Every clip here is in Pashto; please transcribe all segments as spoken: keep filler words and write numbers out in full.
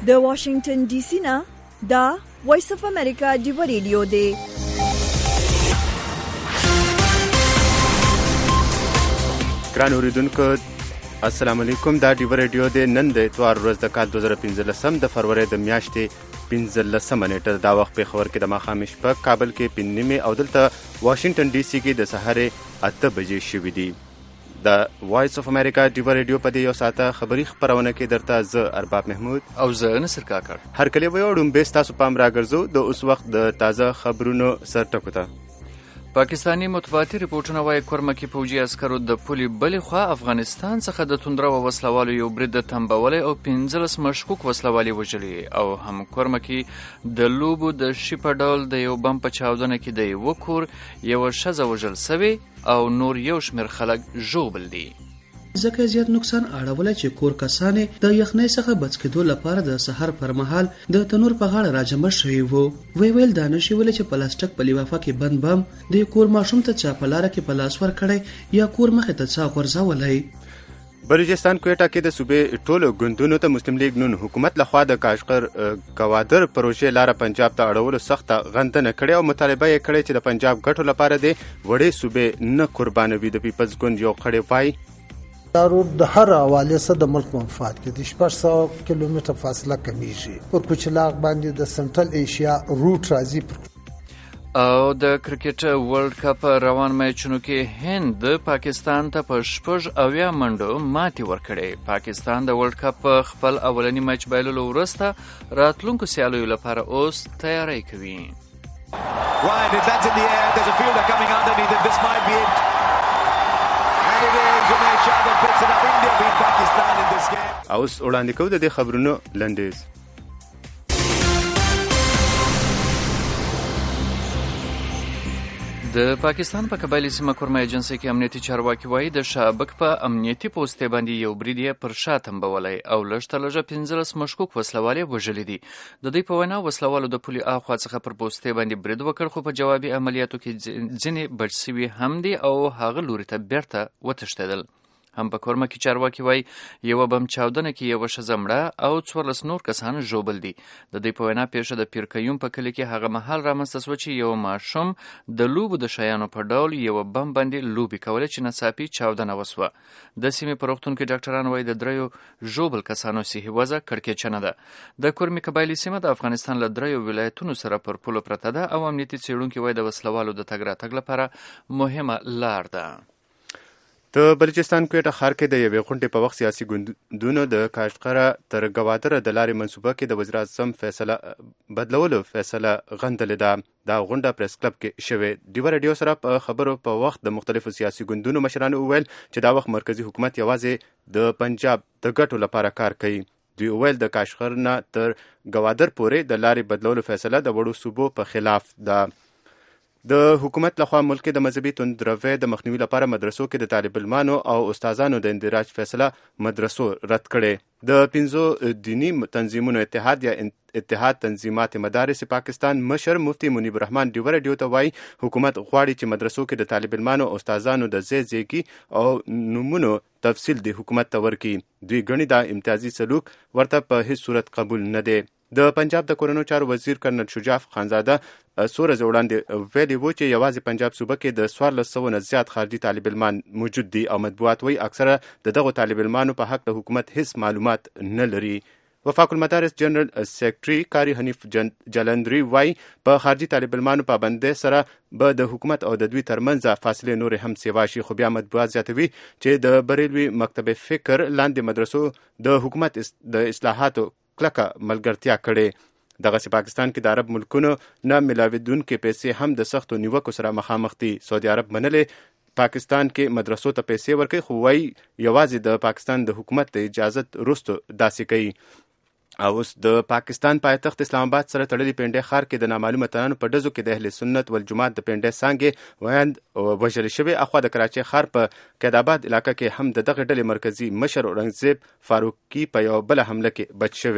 د واشنگټن ډي سي نه دا وایس اف امریکا ډیو ریډیو دی. ګران اوریدونکو السلام علیکم. دا ډیو ریډیو دی. نن د اتوار ورځ د کال دوه زره پنځلسم د فروری د میاشتې پنځلسمه نیټه. دا وخت پېښور کې د ماښام شپږ، کابل کې پنځه نیمې او دلته واشنګټن ډي سي کې د سهارې اته بجې شوي دي. د وایس اف امریکا ډیو ریډیو په دې یو ساعته خبري خپرونه کې درته زه ارباب محمود او زه نصر کاکړ هرکلی ویوړم به ستاسو پام راګرځو د اوس وخت د تازه خبرونو سرټکو ته. پاکستانی مطبوعاتي رپورټونه وایي کورمکي پوځي عسکرو د پولې بلې خوا افغانستان څخه د توندره و وسلوالو یو برید تنبولی او پنځلس مشکوک وسلوالي وژلي او هم کورمکي د لوبو د شي په ډول د یو بم په چاودنه کې د یوه کور یوه ښځه وژل سوې او نور یو شمېر خلک ژوبل دي. ځکه زیات نقصان اړولی چې کور کسانې د یخنۍ څخه بچ کېدو لپاره د سحر پر مهال د تنور په غاړه راجمع شوي وو. وی ویل دا نشي ویلی چې پلاستیک په لفافه کې بند بم د کور ماشوم ته چا په لاره کې په لاس ورکړی یا کور مخې ته چا غورځولی. بلوچستان کویټه کې د صوبې ټولو ګوندونو ته مسلم لیگ نون حکومت لخوا د کاشغر ګوادر پروژې لاره پنجاب ته اړولو سخته غندنه کړې او مطالبه یې کړې چې د پنجاب ګټو لپاره د وړې صوبې نه قربانوي. د پیپلز ګوند یو غړی وایي دا روډ د هر حواله سره د ملک منفعت کې د شپږ سوه کیلومتره فاصله کمیږي. پر کوچلاغ باندې د سنټرل ایشیا روټ راځي. او د کرکټ ورلد کپ روان میچونو کې هند پاکستان ته په شپږ اویا منډو ماتې ورکړې. پاکستان د ورلد کپ خپل اولنی میچ بایللو وروسته راتلونکو سیالیو لپاره اوس تیاری کوي. Right, that's in the air. There's a fielder coming underneath it. This might be it. And it is Umesh Yadav picks it up. India beat Pakistan in this game. اوس وړاندې کوو د دې خبرونو لنډیز. د پاکستان په قبایلي سیمه کورما ایجنسۍ کې امنیتي چارواکي وایي د شابک په امنیتي پوستې باندې یو برید یې پر شا تنبولی او لږ تر لږه پنځلس مشکوک وسلوال یې وژلي دي. د دوی په وینا وسلوالو د پولې اخوا څخه پر پوستې باندې برید وکړ خو په جوابي عملیاتو کې ځینې بچ سوي هم دي او هغه لوري ته بیرته وتښتېدل. هم په کورما کې چارواکي وایي یوه بم چاودنه کې یوه ښځه مړه او څوارلس نور کسان ژوبل دي. د دوی په وینا پیښه د پیرکیوم په کلي کې هغه مهال رامنځته شوه چې یو ماشوم د لوبو د شیانو په ډول یوه بم باندې لوبې کولې چې ناڅاپي چاودنه وسوه. د سیمې په روغتون کې ډاکټران وایي د دریو ژوبل کسانو صحي وضع کړکېچنه ده. د کورمي قبایلي سیمه د افغانستان له دریو ولایتونو سره پر پولو پرته ده او امنیتي څېړونکي وایي د وسلوالو د تګ راتګ لپاره مهمه لار ده. د بلوچستان کویټه ښار کې د یوې غونډې په وخت سیاسي ګوندونو د کاشغره تر ګوادره د لارې منصوبه کې د وزیر اعظم فیصله بدلولو فیصله غندلې ده. دا غونډه پریس کلب کې شوې. ډیو ریډیو سره په خبرو په وخت د مختلفو سیاسي ګوندونو مشرانو وویل چې دا وخت مرکزي حکومت یوازې د پنجاب د ګټو لپاره کار کوي. دوی وویل د کاشغر نه تر ګوادر پورې د لارې بدلولو فیصله د وړو صوبو په خلاف ده. د حکومت لخوا ملک کې د مذهبي توندروي د مخنیوي لپاره مدرسو کې د طالب علمانو او استادانو د اندراج فیصله مدرسو رد کړي. د پنځو دینی تنظیمونو اتحاد یا اتحاد تنظیمات مدارس پاکستان مشر مفتی منیب الرحمن ډیو ریډیو ته وایي حکومت غواړي چې مدرسو کې د طالب علمانو او استادانو د ځای ځایګي او نومونو تفصیل د حکومت ته ورکړي. دوی ګڼي دا امتیازي سلوک ورته په هیڅ صورت قبول نه دی. د پنجاب د کورنیو چارو وزیر کرنل شجاع خانزاده څو ورځې وړاندې ویلي وو چې یوازې پنجاب صوبه کې د څوارلس سوو نه زیات خارجي طالب علمان موجود دي او مطبوعات وایي اکثره د دغو طالب علمانو په حق د حکومت هیڅ معلومات نه لري. وفاق المدارس جنرال سیکرټري کاری حنیف جلندری وایي په خارجي طالب علمانو پابندۍ سره به د حکومت او د دوی ترمنځ فاصلې نورې هم سیوا شي. خو بیا مطبوعات زیاتوي چې د بریلوي مکتب فکر لاندې مدرسو د حکومت د اصلاحاتو کلکه ملګرتیا کړې. دغسې پاکستان کې د عرب ملکونو نه ملاویدونکې پیسې هم د سختو نیوکو سره مخامخ دي. سعودي عرب منلې پاکستان کې مدرسو ته پیسې ورکوي خو وایي یوازې د پاکستان د حکومت د اجازت وروسته داسې کوي. او اوس د پاکستان پایتخت اسلام آباد سره تړلي پنډۍ ښار کې د نامعلومه تنانو په ډزو کې د اهل سنت والجماعت د پنډۍ څانګې ویاند وژل شوې. اخوا د کراچۍ ښار په قیدآباد علاقه کې هم د دغه ډلې مرکزي مشر اورنګزیب فاروقي په یوه بله حمله کې بچ شوی.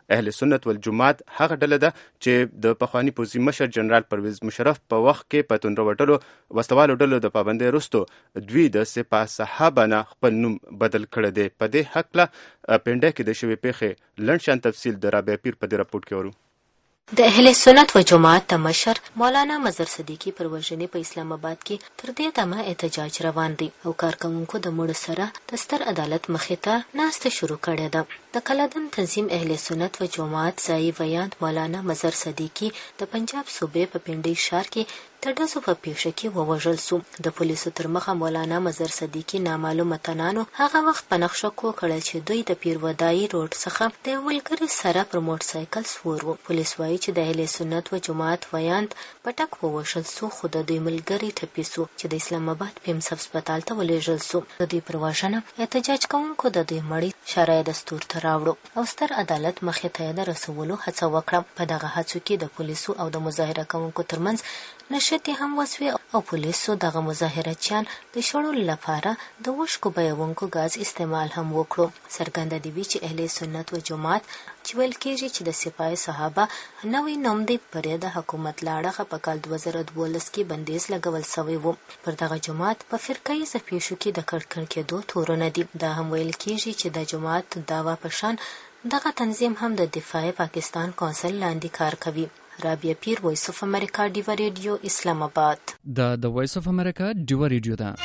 اهل سنت والجماعت هغه ډله ده چې د پخواني پوځي مشر جنرال پرویز مشرف په وخت کې په توندروټلو وسلوالو ډلو د پابندۍ وروسته دوی د سپاه صحابه نه خپل نوم بدل کړی دی. په دې هکله پنډه کې د شوې پیښې لنډ شان تفصیل د رابعه پیر په دې راپورټ کې ورو. د اهل سنت و جماعت د مشر مولانا مظهر صدیقي پر وژنې په اسلام آباد کې تر دې دمه احتجاج روان دی او کارکوونکو د مړو سره د ستر عدالت مخې ته ناسته شروع کړې ده. د کلادن تنظیم اهل سنت و جماعت ځایي ویاند مولانا مظهر صدیقي د پنجاب صوبې په پنډۍ ښار کې د ډزو په پیښه کې ووژل سو. د پولیسو تر مخه مولانا مظهر صدیقي نامعلومه تنانو هغه وخت په نقشه کو کړل چې دوی د پیروادایي روډ څخه د یو ملګري سره پر موټر سایکل سوور وو. پولیس وایي چې د اهل سنت و جماعت ویاند پټک ووژل سو، خو د دوی ملګري ټپي سو چې د اسلام آباد پیمس هسپتال ته ولېږل سو. د دوی پر وژنه احتجاج کوونکو د دوی مړی شرعي دستور ته راوړو او ستر عدالت مخې ته یې د رسولو هڅه وکړه. په دغه هڅو کې د پولیسو او د مظاهره کوونکو ترمنځ نښتې هم وسوې او پولیسو دغه مظاهرچیان د شړلو لپاره د وشکو بیونکو ګاز استعمال هم وکړو. څرګنده دي وي چې اهل سنت و جماعت چې ویل کېږي چې د سپاه صحابه نوی نوم دی پرې د حکومت له اړخه په کال دوه زره دولس کې بندیز لګول سوی و. پر دغه جماعت په فرقهیزه پیښو کې د کړکړ کېدو تورونه دي. دا هم ویل کېږي چې د جماعت دعوا په شان دغه تنظیم هم د دفاع پاکستان کونسل لاندې کار کوي. رابعه پیر، وایس اف امریکا، ډیوا ریډیو، اسلام آباد. دا د وایس اف امریکا ډیوا ریډیو ده.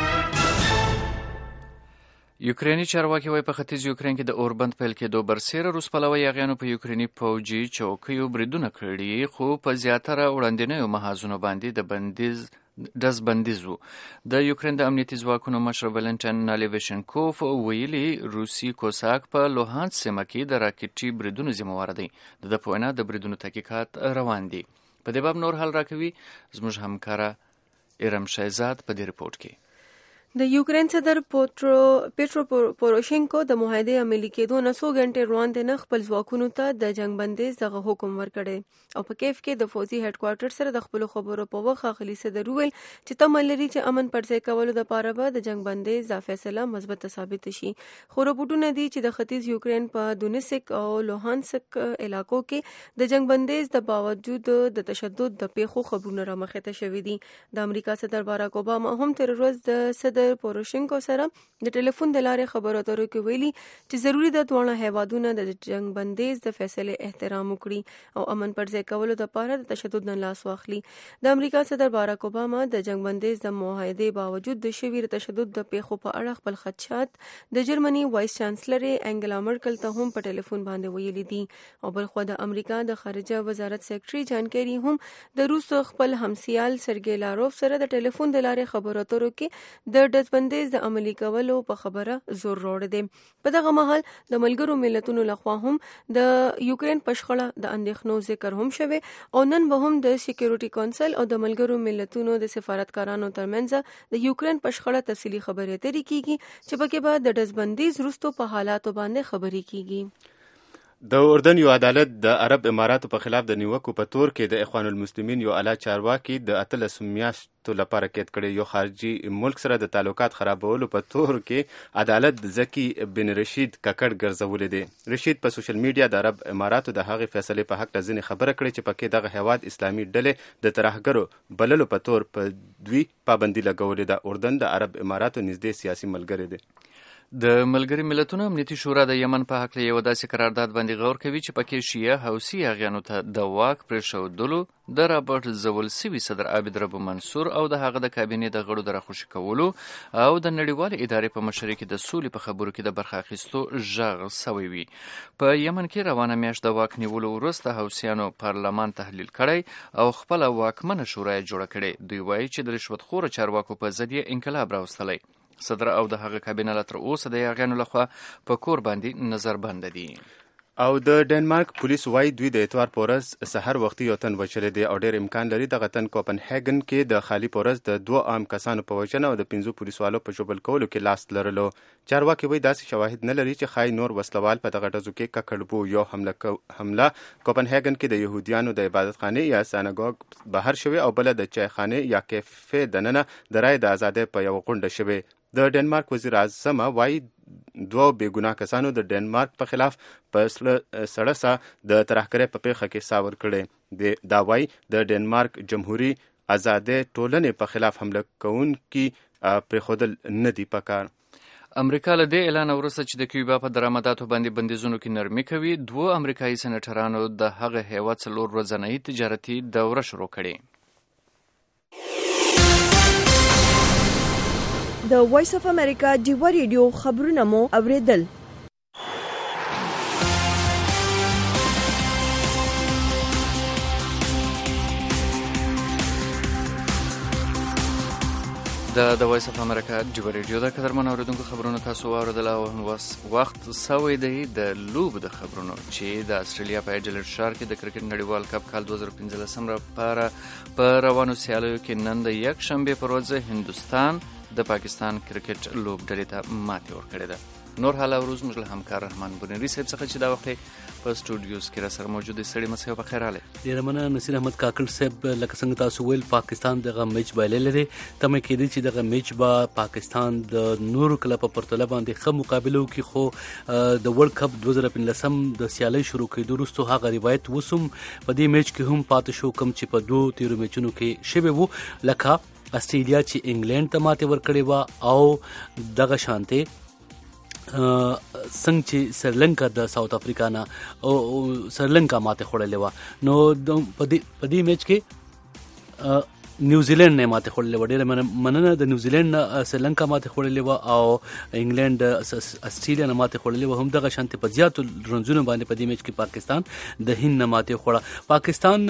یوکرینی چارواکي وایي په ختیځ یوکرین کې د اوربند پیل کېدو برسیره روس پلوي یاغیانو په یوکرینی پوځي چوکیو بریدونه کړي، خو په زیاتره وړاندینیو محاذونو باندې د بندیز ډز بندیز وو. د یوکرین د امنیتي ځواکونو مشر ولنټین نالیوشنکوف ویلي روسي کوساک په لوهانس سیمه کې د راکټي بریدونو ذمهوار دی. د ده په وینا د بریدونو تحقیقات روان دي. په دې باب نور حال راکوي زموږ همکاره ارم شایزاد په دې رپورټ کې. د یوکرین صدر پوترو پیټرو پوروشینکو د معاهدې عملي کېدو نه څو غنټې وړاندې نه خپل ځواکونو ته د جنګ بندیز دغه حکم ورکړی او په کیف کې د فوزي هډ کوارټر سره د خپل خبرو په وخت اخلي صدر ویل چې تمه لري چې امن پر ځای کولو لپاره به د جنگ بندیز د فیصله مثبت ثابت شي. خو رپورټونه دي چې د ختیځ یوکرین په دونیسک او لوهانسک علاقو کې د جنگ بندیز د باوجود د تشدد د پیښو خبرونه را مخې ته شوي دي. د امریکا صدر باراک اوباما هم تر ورځ د صدر پوروشینکو سره د ټلیفون د لارې خبرو اترو کې ویلي چې ضروری ده دواړه هیوادونه د جنگ بندیز د فیصلې احترام وکړي او امن پر ځای کولو لپاره د تشدد نه لاس واخلي. د امریکا صدر باراک اوباما د جنگ بندیز د معاهدې باوجود د شوي تشدد د پیښو په اړه خپل خدشات د جرمني وایس چانسلر انګلا مرکل ته هم په ټلیفون باندې ویلي دي او بلخو د امریکا د خارجه وزارت سیکرټري جان کیری هم د روس خپل همسیال سرګی لاروف سره د ټلیفون د لارې خبرو اترو کې د ډز بندیز د عملي کولو په خبره زور راوړی دی. په دغه مهال د ملګرو ملتونو لخوا هم د یوکرین په شخړه د اندېښنو ذکر هم شوی او نن به هم د سکیورټي کونسل او د ملګرو ملتونو د سفارتکارانو ترمنځ د یوکرین په شخړه تفصیلي خبرې اترې کیږي چې پکې به د ډز بندیز وروسته په حالاتو باندې خبرې کیږي. د اردن یو عدالت د عرب اماراتو په خلاف د نیوکو په تور کې د اخوان المسلمین یو اعلی چارواکي د اتلس میاشتو لپاره قید کړی. یو خارجي ملک سره د تعلقات خرابولو په تور کې عدالت زکی بن رشید ککړ ګرځولې دی. رشید په سوشل میډیا د عرب اماراتو د هغې فیصلې په حق ځینې خبره کړې چې پکې دغه هیواد اسلامي ډلې د ترهګرو بللو په تور په دوی پابندي لګولې ده. اردن د عرب اماراتو نږدې سیاسي ملګری دی. د ملګري ملتونو امنیتي شورا د یمن په حق له یو داسې قرارداد باندې غور کوي چې پکې شیعه حوثي یاغیانو ته د واک پرېښودلو د رابرټ زول سوي صدر عابد ربو منصور او د هغه د کابینې د غړو د راخوشي کولو او د نړیوالې ادارې په مشرۍ کې د سولې په خبرو کې د برخه اخیستو غږ سوی وي. په یمن کې روانه میاشت د واک نیولو وروسته حوثیانو پارلمان تحلیل کړی او خپله واکمنه شورا یې جوړه کړې. دوی وایي چې د رشوتخوره چارواکو په ضد یې انقلاب راوستلی. صدر او د هغه کابینه لا تر اوسه د یاغیانو لخوا په کور باندې نظر بنده دي. او د ډنمارک پولیس وایي دوی د اتوار په ورځ سحر وختي یو تن وژلی دی او ډېر امکان لري دغه تن کوپنهاګن کې د خالي په ورځ د دوه عام کسانو په وژنه او د پنځو پولیسوالو په ژوبل کولو کې لاس لرلو. چارواکي وایي داسې شواهد نه لري چې ښایي نور وسلوال په دغه ډزو کې ککړ وو. یو حمله حمله کوپنهاګن کې د یهودیانو د عبادتخانې یا سینګاګ بهر شوې او بله د چایخانې یا کیفې دننه د رایې د ازادۍ په یوه غونډه شوې. د ډنمارک وزیر اعظم وايي دوه بېګناه کسانو د ډنمارک په خلاف په سړه ساه د ترهګرۍ په پیښه کې ساه ورکړې. دا وايي د ډنمارک جمهوري آزادۍ ټولنې په خلاف حمله کوونکي پرېښودل نه دي پکار. امریکا له دې اعلان وروسته چې د کیوبا په درآمداتو باندې بندیزونو کې نرمي کوي، دوه امریکایي سېنیټرانو د هغه هیواد څلور ورځنۍ تجارتي دوره شروع کړې. د وایس اف امریکا ډیوا ریډیو خبرونه مو اوریدل. د د وایس اف امریکا ډیوا ریډیو د قدرمن اوریدونکو خبرونه تاسو واوریدل او وخت سوی دی د لوب د خبرونو چې د استرالیا په ایډلېډ ښار کې د کرکټ نړیوال کپ کال دوه زره پنځلسم لپاره په روانو سیالیو کې نن د یک شنبې په ورځ هندوستان د پاکستان کرکټ لوب ډلې ته ماتې ورکړې ده. نور حالا وروز موږ له همکار رحمان بنيري صاحب څخه چې دا وخت په سټوډیوز کې را سره موجود دی. سړي مسیو په خیر حاله. ډیره مننه نصیر احمد کاکړ صاحب. لکه څنګه تاسو ویل پاکستان دغه میچ بایللی دی. تمه کېدی چې دغه میچ به پاکستان د نورو کلب په پرتله باندې ښه مقابله وکړي، خو د ورلد کپ دوه زره پنځلسم د سیالۍ شروع کېدو وروسته هغه روایت وسوم په دې میچ کې هم پاتې شو کوم چې په دوو تیرو میچونو کې شوی وو، لکه استرالیا چې انګلینډ ته ماتې ورکړې وه او دغه شانتې څنګه چې سریلنکا د ساوث افریقا نه او سریلنکا ماته خوړلې وه. نو په دې میچ کې نیوزیلینډ نه ماته خوړلې وه. ډېره مننه د نیوزیلینډ نه سریلنکا ماته خوړلې وه او انګلینډ استرالیا نه ماته خوړلې وه. هم دغه شانتې په زیاتو رنزونو باندې په دې میچ کې پاکستان د هند نه ماته خوړه. پاکستان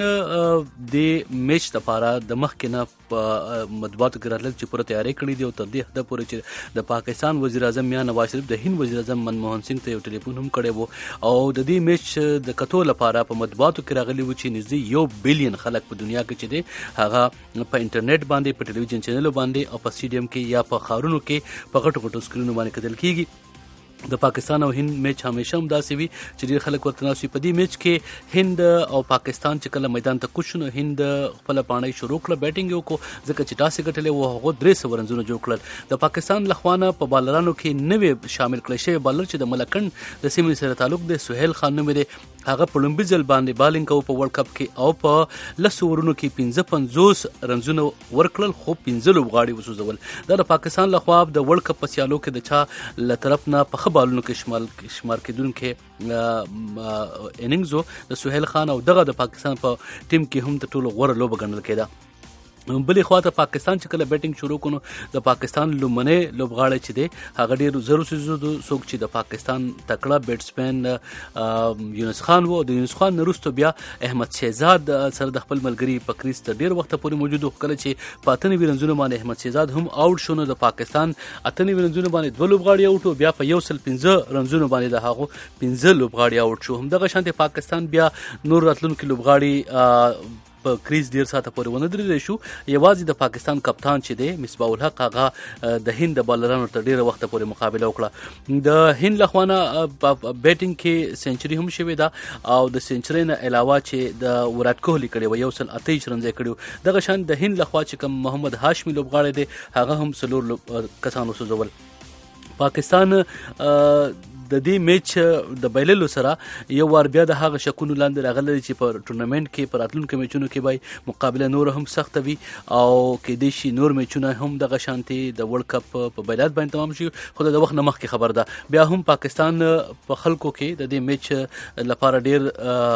د میچ لپاره د مخکې نه په مطبوعاتو کې راتلل چې پوره تیاری کړې دي او تر دې حده پورې چې د پاکستان وزیر اعظم میاں نواز شریف د هند وزیر اعظم منموهن سنگھ ته یو ټلیفون هم کړی وو او د دې میچ د کتو لپاره په مطبوعاتو کې راغلي وو چې نږدې یو بلین خلک په دنیا کې چې دی هغه په انټرنیټ باندې په ټلویزیون چینلو باندې او په سټیډیم کې یا په ښارونو کې په غټو غټو سکرینونو باندې کتل کېږي. د پاکستان او هند میچ همیشه هم داسې وي چې ډېر خلک ورته ناست وي. په دې میچ کې هند او پاکستان چې کله میدان ته کوز شو نو هند خپله پاڼۍ شروع کړه، بیټینګ یې وکړو ځکه چې ټاس یې ګټلی و. هغو درې سوه رنزونه جوړ کړل. د پاکستان له خوا نه په بالرانو کې نوې شامل کړی شوی بالر چې د ملکنډ د سیمې سره تعلق دی، سهیل خان نومې دی. هغه په لومبي ځل باندې بالینګ کوو په ورلد کپ کې او په لسو اورونو کې پنځه پنځوس رنزونه ورکړل، خو پنځه لوبغاړي وسوځول. دا د پاکستان له خوا د ورلد کپ په سیالو کې د چا له طرف نه په ښه بالونو کې شمال شمار کېدونکې اننګز و د سهیل خان او دغه د پاکستان په ټیم کې هم تر ټولو غوره لوبه ګڼل کېده. بلې خوا ته پاکستان چې کله بیټینګ شروع کړو د پاکستان لومړنی لوبغاړی چې دی هغه ډېر زر وسوځېدو. څوک چې د پاکستان تکړه بیټسمین یونس خان و. د یونس خان نه وروسته بیا احمد شهزاد سره د خپل ملګري په کریز تر ډېر وخته پورې موجود و. کله چې په اته نوي رنزونو باندې احمد شهزاد هم آوټ شو نو د پاکستان اته نوي رنزونو باندې دوه لوبغاړي آوټ و. بیا په یو سل پنځه رنزونو باندې د هغو پنځه لوبغاړي آوټ شو. همدغه شانتې پاکستان بیا نور راتلونکي لوبغاړي په کریز ډیر ساعته پورې ونه درېدلی شو. یوازې د پاکستان کپتان چې دی مصباح الحق هغه د هند د بالرانو تر ډېره وخته پورې مقابله وکړه. د هند له خوا نه بیټینګ کې سینچري هم شوې ده او د سینچرۍ نه علاوه چې د وراټ کوهلي کړې وه یو سل اته ویشت رنزه یې کړي وو. دغه شان د هند له خوا چې کوم محمد هاشمي لوبغاړی دی هغه هم څلور کسان وسوځول. پاکستان د دې میچ د بایللو سره یو وار بیا د هغه شکونو لاندې راغلی چې په ټورنمنټ کې په راتلونکو میچونو کې به مقابله نور هم سخته وي او کېدای شي نور میچونه هم دغه شانتې د ورلد کپ په بیلات باندې تمام شي. خو د وخت نه مخکې خبر ده بیا هم پاکستان په خلکو کې د دې میچ لپاره ډېر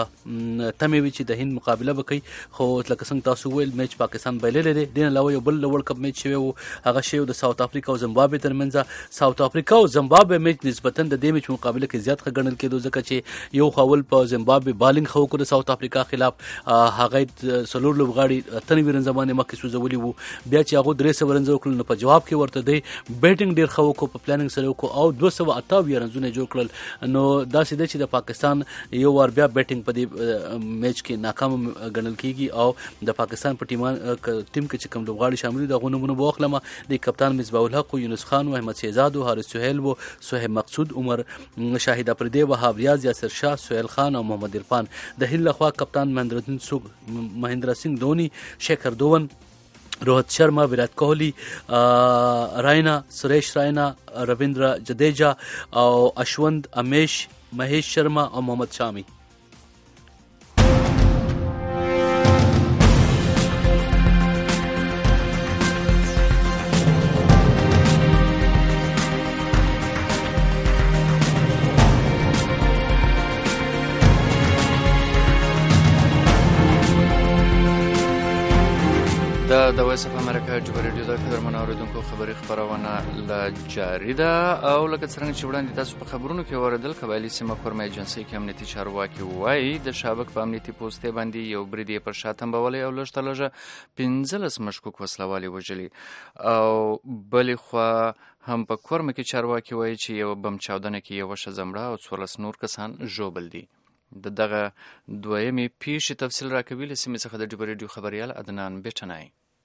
تمې وي چې د هند مقابله وکړي. خو لکه څنګه تاسو ویل میچ پاکستان بایللی دی. دې نه علاوه یو بل ورلد کپ میچ شوی و هغه شوی د ساوث افریقا او زمبابوې ترمنځ. ساوث افریقا او زمبابوې میچ نسبتا د دې میچ مقابله کې زیات ښه ګڼل کېدو ځکه چې یو خاول په زمبابوې بالینګ ښه وکړو د ساوث افریقا خلاف. هغه څلور لوبغاړي اته نوي رنزه باندې مخکې سوځولي وو. بیا چې هغو درې سوه رنزه وکړل نو په جواب کې ورته دی بیټینګ ډېر ښه وکړو، په پلانینګ سره وکړو او دوه سوه اته اویا رنزونه جوړ کړل. نو داسې دی چې د پاکستان یو وار بیا بیټینګ په دې میچ کې ناکام ګڼل کېږي او د پاکستان په ټیم ټیم کې چې کوم لوبغاړي شامل دي د هغو نومونه به واخلم. د کپتان مصباح الحق و، یونس خان و، احمد شهزاد و، حارث سهیل و، صهیب مقصود، عمر شاهد اپردی، وهاب ریاض، یاسر شاه، سهیل خان او محمد عرفان. د هند لخوا کپتان مهندر سنگھ دھونی، شیکھر دھون روهت شرما، ویرات کوهلی، راینا سریش راینا، رویندرا جدیجا او اشوند امیش، مهیش شرما او محمد شامی. دا د وایس اف امریکا جوبه ریډیو د قدرمنو اوریدونکو خبري خبرونه لا جاری ده او لکه څنګه چې وړاندې تاسو په خبرونو کې اوریدل قبایلی سیمه کورمه ایجنسی کې امنیتي چارواکي وایي د شابک په امنیتي پوسټ باندې یو بریدي پر شاتم بولې او لږ تلجه پنځلس مشکوک وسلوالي وجلي او بلې خوا هم په کورمه کې چارواکي وایي چې یو بم چاودنه کې یو شزمړه او څوارلس نور کسان ژوبل دي. د دغه دویمې پیښې تفصیل راکوي له سیمې څخه د جوبه ریډیو خبریال عدنان بیټنای.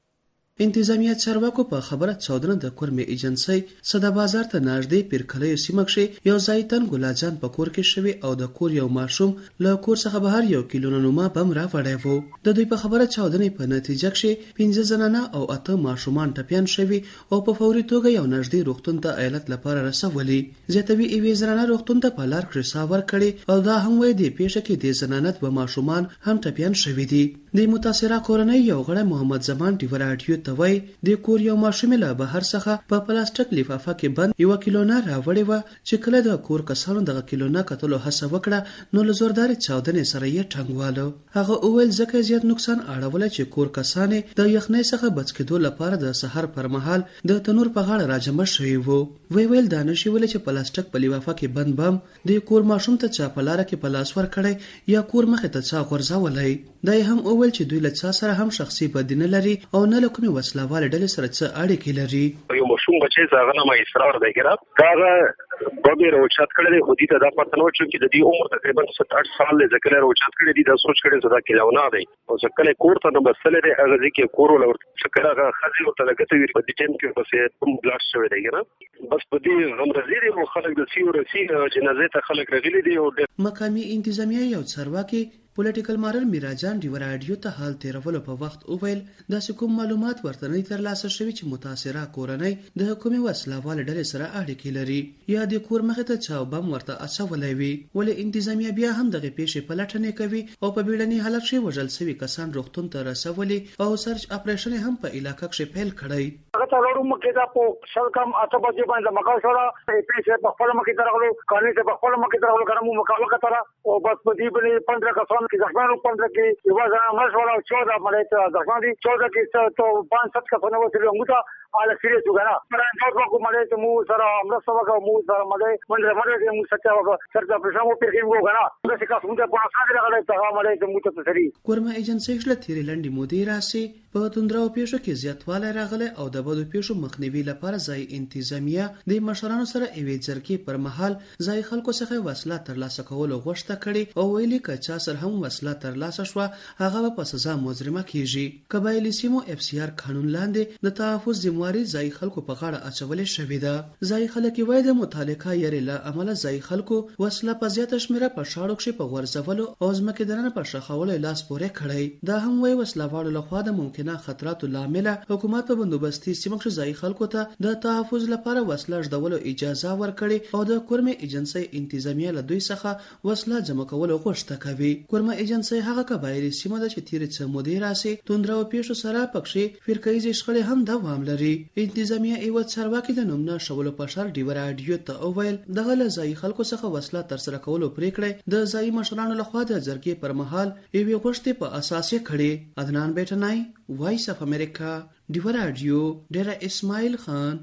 انتظامیه چارواکو په خبره چاودنه د کورمې ایجنسی صدا بازار ته نږدې پیرکلیو سیمه کې یو ځای تن ګلاجان په کور کې شوی او د کور یو ماشوم له کور څخه بهر یو کیلو نوما بم را وړی وو. د دوی په خبره چاودنې په نتیجه کې پنځه زنانه او اته ماشومان ټپیان شوي او په فوري توګه یو نږدې روغتون ته عیادت لپاره رسولي. زیاتوي یوې زنانه روغتون ته په لار کې ساور کړي او دا هم وایي د پیښه کې د زنانت و ماشومان هم ټپیان شوي دي. د متاثره کورنۍ یو غړی محمد زمان ټي وی راډیو ته وایي د کور یو ماشوم له بهر څخه په پلاستیک لفافه کې بند یو کیلونه راوړې و چې کله د کور کسانو دغه کیلونه کتلو هڅه وکړه نو له زورداري چاودنې سره یې ټنګواله. هغه اول ځکه زیات نقصان اړوله چې کور کسانې د یخنۍ څخه بچ کېدو لپاره د سحر پر مهال د تنور په غاړه راجمع شوي وو. وی ویل دانش ویل چې پلاستیک په لفافه کې بند بم د کور ماشوم ته چا په لار کې پلاس ور کړی یا کور مخې ته چا غورځولای. دا هم اول چې دوی له چا سره هم شخصي بدینه لري او نه له کومې وسلواله ډلې سره څه اړیکې لري. یو ماشوم بچی څنګه نه ما اصرار دی ګره هغه بابي روچات کړی خو دې ته دا پته نه و چې د دې عمر تقریبا سات اټ سال دی ځکه روچات کړی دی دا سوچ کړی چې دا کیلونه دی او څکه کور ته نو بسل دی هغه ځکه کور ولور څکه هغه خزي او تلګته وی په دې ټیم کې پسې کوم بلاش شوی دی ګره بس په دې هم رزيري مو خلک د سیو رسی جنازه ته خلک رغلي دي او مقامي انتظامیه یو څرواکي پولیټیکل مارل میراجان ډیو راډیو ته حال تیرولو په وخت اوویل د کوم معلومات ورته نه ترلاسه شوي چې متاثره کورنۍ د حکومي وسلواله ډلې سره اړیکې لري یا د کور مخې ته چاو بم ورته اچولی وي. ولې انتظامیه بیا هم دغه پیښې پلټنې کوي او په بیړني حالت کې وژل شوي کسان روغتون ته رسولي او سرچ اپریشن هم په علاقه کې پیل کړی. هغه ته ورو مکه دا په شلکم اته بجې باندې مکه سره پیښې په خپل مکه درغلو کانې ته په خپل مکه درغلو کړمو مکالمه کړه او بس په دې باندې پندرہ کسان की जख्मी पंद्रह की युवा मर्ज वाला चौदह मरे जख्मी चौदह की तो पाँच सात का सोने वो अंगूठा आला सीरियस हुआ ना चौदह को मरे तो मुंह सारा अमृत सभा का मुंह सारा मरे मंडल मरे के मुंह सच्चा होगा सर का प्रश्न वो फिर वो होगा ना उनसे का सुनते पूरा साथ लगा लेता है मरे तो मुंह तो सरी کورمه ایجنسی خپل تیری لنډي مودې راسي په توندرو پیښو کې زیاتوالی راغلی او د بدو پیښو مخنیوي لپاره ځای انتظامیه د مشرانو سره ایوې جرګې پر مهال ځای خلکو څخه وسله ترلاسه کولو غوښته کړي او ویلي که چا سره هم وسله ترلاسه شوه هغه په سزا مجرمه کیږي. قبایلی سیمو اف سی آر قانون لاندې د تحفظ ذمہواري ځای خلکو په غاړه اچولې شوې ده. ځای خلک وایي د متعلقه یاري له امله ځای خلکو وسله په زیاته شمیره په شاړو کې په غورځولو او ځمکې دننه په شخولو لاس پورې کړی. دا هم وایي وسلهوالو لخوا د ممکنه خطراتو لامله حکومت په بندوبستي سیمه کې ځای خلکو ته د تحفظ لپاره وسله ژدولو اجازه ورکړي او د کورمه ایجنسی انتظامیه له دوی څخه وسله جمع کولو غوښتنه کوي. کورمه ایجنسی هغه قبایلی سیمه ده چې تیرې څه مودې راسي توندرو پیښو سره پکښې فرقیزې شخړې هم دوام لري. انتظامیه یو چارواکي د نوم نه شولو پشر ډیو راډیو ته وویل دغه له ځای خلکو څخه وسله ترسره کولو پریکړه د ځای مشرانو لخوا د جرګې پر مهال یوې غوښتنې په اساس یې کړې. عدنان بیټنای وایس اف امریکا ډیو راډیو ډیره اسماعیل خان.